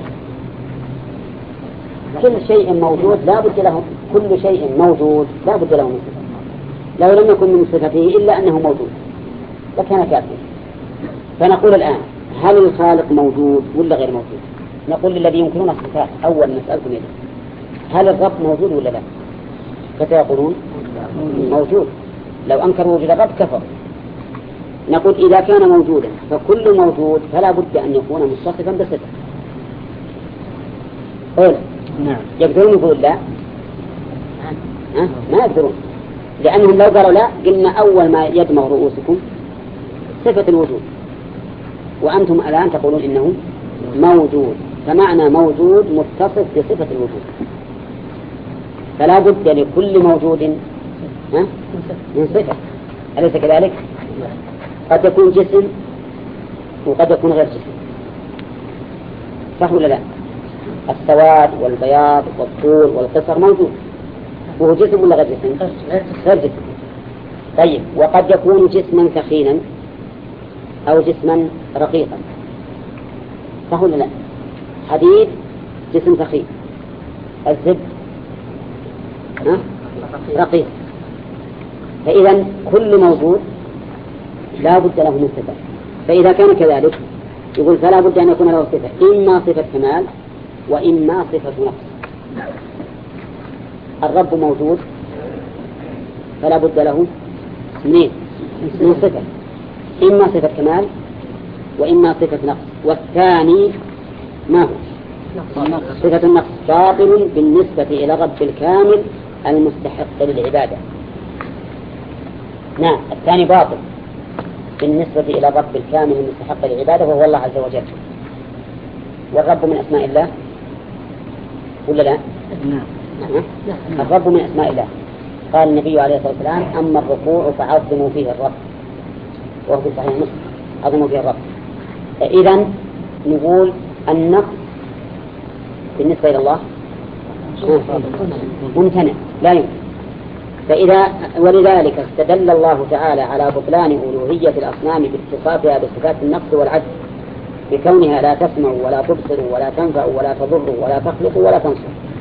كل شيء موجود لا بد له، كل شيء موجود لا بد له من صفة، لو لم يكن من صفته إلا أنه موجود لكان كافيا. فنقول الآن هل الخالق موجود ولا غير موجود؟ نقول للذي يمكنون الصفات أول نسألكم إذا هل الرب موجود ولا لا؟ فتيقولون موجود، لو أنكروا وجود الرب كفر. نقول إذا كان موجودا فكل موجود فلا بد أن يكون متصفا بصفة. قول نعم. يقدرون يقول لا؟ أه؟ ما يقدرون، لأنهم لو قالوا لا قلنا أول ما يدمغ رؤوسكم صفة الوجود، وأنتم الآن تقولون إنه موجود، فمعنى موجود متصف بصفة الوجود، فلا بد لكل موجود من صفة، أليس كذلك؟ قد يكون جسم وقد يكون غير جسم، صح ولا لا؟ السواد والبياض والطول والقصر موجود، وهو جسم ولا غير جسم؟ غير جسم. طيب وقد يكون جسما ثخينا أو جسما رقيقا، صح ولا لا؟ حديد جسم ثخين، الزبد رقيق. فإذا كل موجود لا بد له من صفة، فإذا كان كذلك يقول فلا بد أن يكون له صفة، إما صفة كمال وإما صفة نقص. الرب موجود فلا بد له منين؟ من صفة، إما صفة كمال وإما صفة نقص، والثاني ما هو؟ صفة النقص باطل بالنسبة إلى الرب الكامل المستحق للعبادة. نعم، الثاني باطل بالنسبة إلى الرب الكامل المستحق للعبادة وهو الله عز وجل. والرب من أسماء الله ولا لا؟ نعم. الرب من أسماء الله. قال النبي عليه الصلاة والسلام: أما الركوع فعظموا فيه الرب، وهو في صحيح مسلم: عظموا فيه الرب. إذن نقول النقص بالنسبة إلى الله ممتنع لا يمكن. فإذا ولذلك استدل الله تعالى على بطلان ألوهية الأصنام باتصافها بصفات النقص والعجز بكونها لا تسمع ولا تبصر ولا تنفع ولا تضر ولا تخلق ولا تنصر.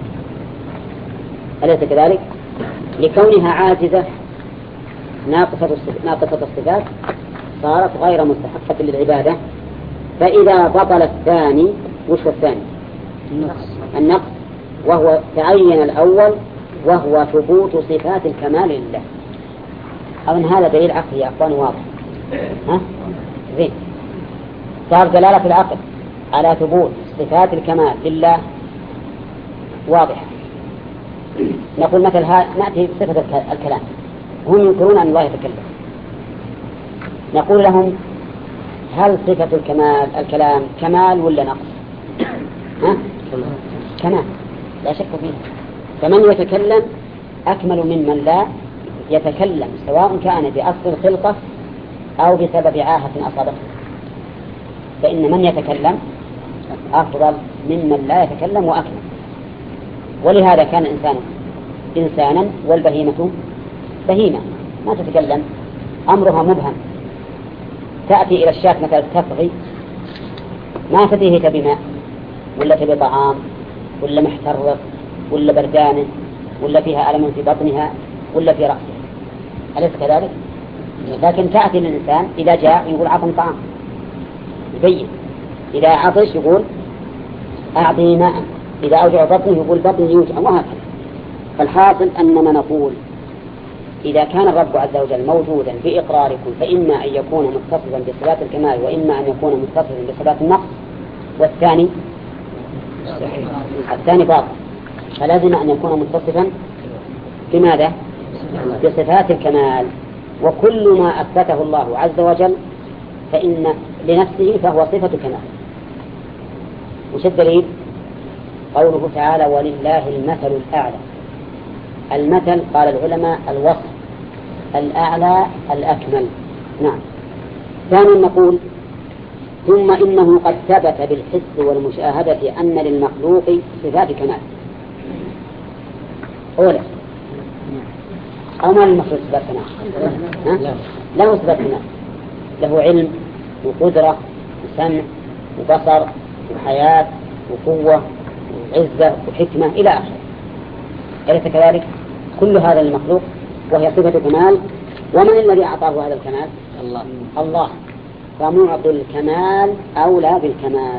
أليس كذلك؟ لكونها عاجزة ناقصة ناقصة الصفات صارت غير مستحقة للعبادة. فإذا بطل الثاني، وش هو الثاني؟ النقص. النقص وهو تعين الأول وهو ثبوت صفات الكمال لله. أظن هذا دليل عقلي يا أخوان واضح. ها؟ زين. صار دلالة العقل على ثبوت صفات الكمال لله واضحة. نقول مثلا نأتي بصفة الكلام، هم ينكرون أن الله يتكلم، نقول لهم: هل صفة الكمال الكلام كمال ولا نقص؟ ها؟ كمال لا شك فيه. فمن يتكلم أكمل ممن لا يتكلم، سواء كان بأصل الخلقة أو بسبب عاهة أصابته. فإن من يتكلم أفضل ممن لا يتكلم وأكمل. ولهذا كان الإنسان إنسانا والبهيمة بهيمة ما تتكلم، أمرها مبهم. تأتي إلى الشاة مثلا تفغي، ما تدري تبي ماء ولا تبي طعام ولا محترق ولا بردانة ولا فيها ألم في بطنها ولا في رأسها، أليس كذلك؟ لكن تأتي للإنسان إذا جاء يقول: أعطني طعام، يبين. إذا عطش يقول: أعطني ماء. إذا أوجع بطنه يقول: بطني يوجع، وهكذا. فالحاصل أننا نقول: إذا كان الرب عز وجل موجودا بإقراركم فإما أن يكون متصفا بصفات الكمال وإما أن يكون متصفا بصفات النقص، والثاني الثاني باطل. فلازم أن يكون متصفا بماذا؟ بصفات الكمال. وكل ما أثبته الله عز وجل فإن لنفسه فهو صفة كمال. وش الدليل؟ قوله تعالى: ولله المثل الأعلى. المثل قال العلماء الوصف الأعلى الأكمل. نعم. ثانيا نقول: ثم إنه قد ثبت بالحس والمشاهدة أن للمخلوق صفات كمال. أولا أو ما للمخلوق صفات كمال؟ له صفات كمال، له علم وقدرة وسمع وبصر وحياة وقوة وعزة وحكمة إلى آخره. أليس كذلك؟ كل هذا المخلوق وهي صفة كمال. ومن الذي أعطاه هذا الكمال؟ الله. الله. فمعطي الكمال أولى بالكمال.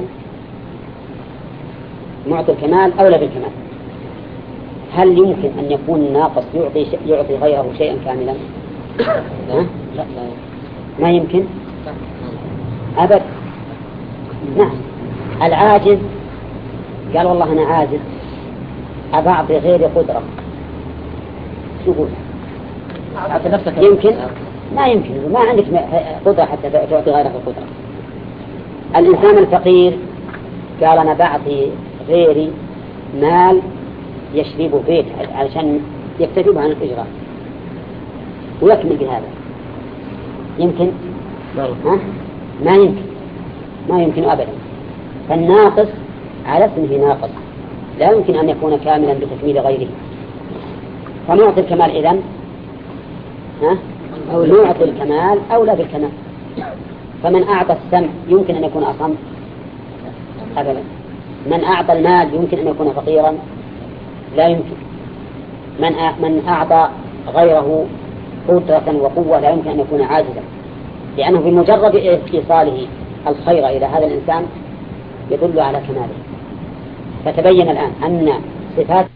معطي الكمال أولى بالكمال. هل يمكن أن يكون الناقص يعطي يعطي غيره شيئا كاملا؟ لا. لا. ما يمكن أبد. نعم. العاجز قال: والله أنا عاجز، أبعطي غيري قدرة. شو يقول؟ يمكن؟ ما يمكن، ما عندك قدرة حتى تعطي غيرك القدرة. الإنسان الفقير قال: أنا بعطي غيري مال يشري به بيت علشان يكتفي به عن الإجراء ويكمل بهذا. يمكن؟ ها؟ ما يمكن، ما يمكن أبدا. فالناقص على اسمه ناقص، لا يمكن أن يكون كاملا بتكميل غيره. فنعطي الكمال إذن ها؟ أو نعطي الكمال أولى بالكمال. فمن أعطى السمع يمكن أن يكون أصم؟ أبدا. من أعطى المال يمكن أن يكون فقيرا؟ لا يمكن. من من أعطى غيره قدرة وقوة لا يمكن أن يكون عاجزا، لأنه بمجرد إيصاله الخير إلى هذا الإنسان يدل على كماله. فتبين الآن أن صفات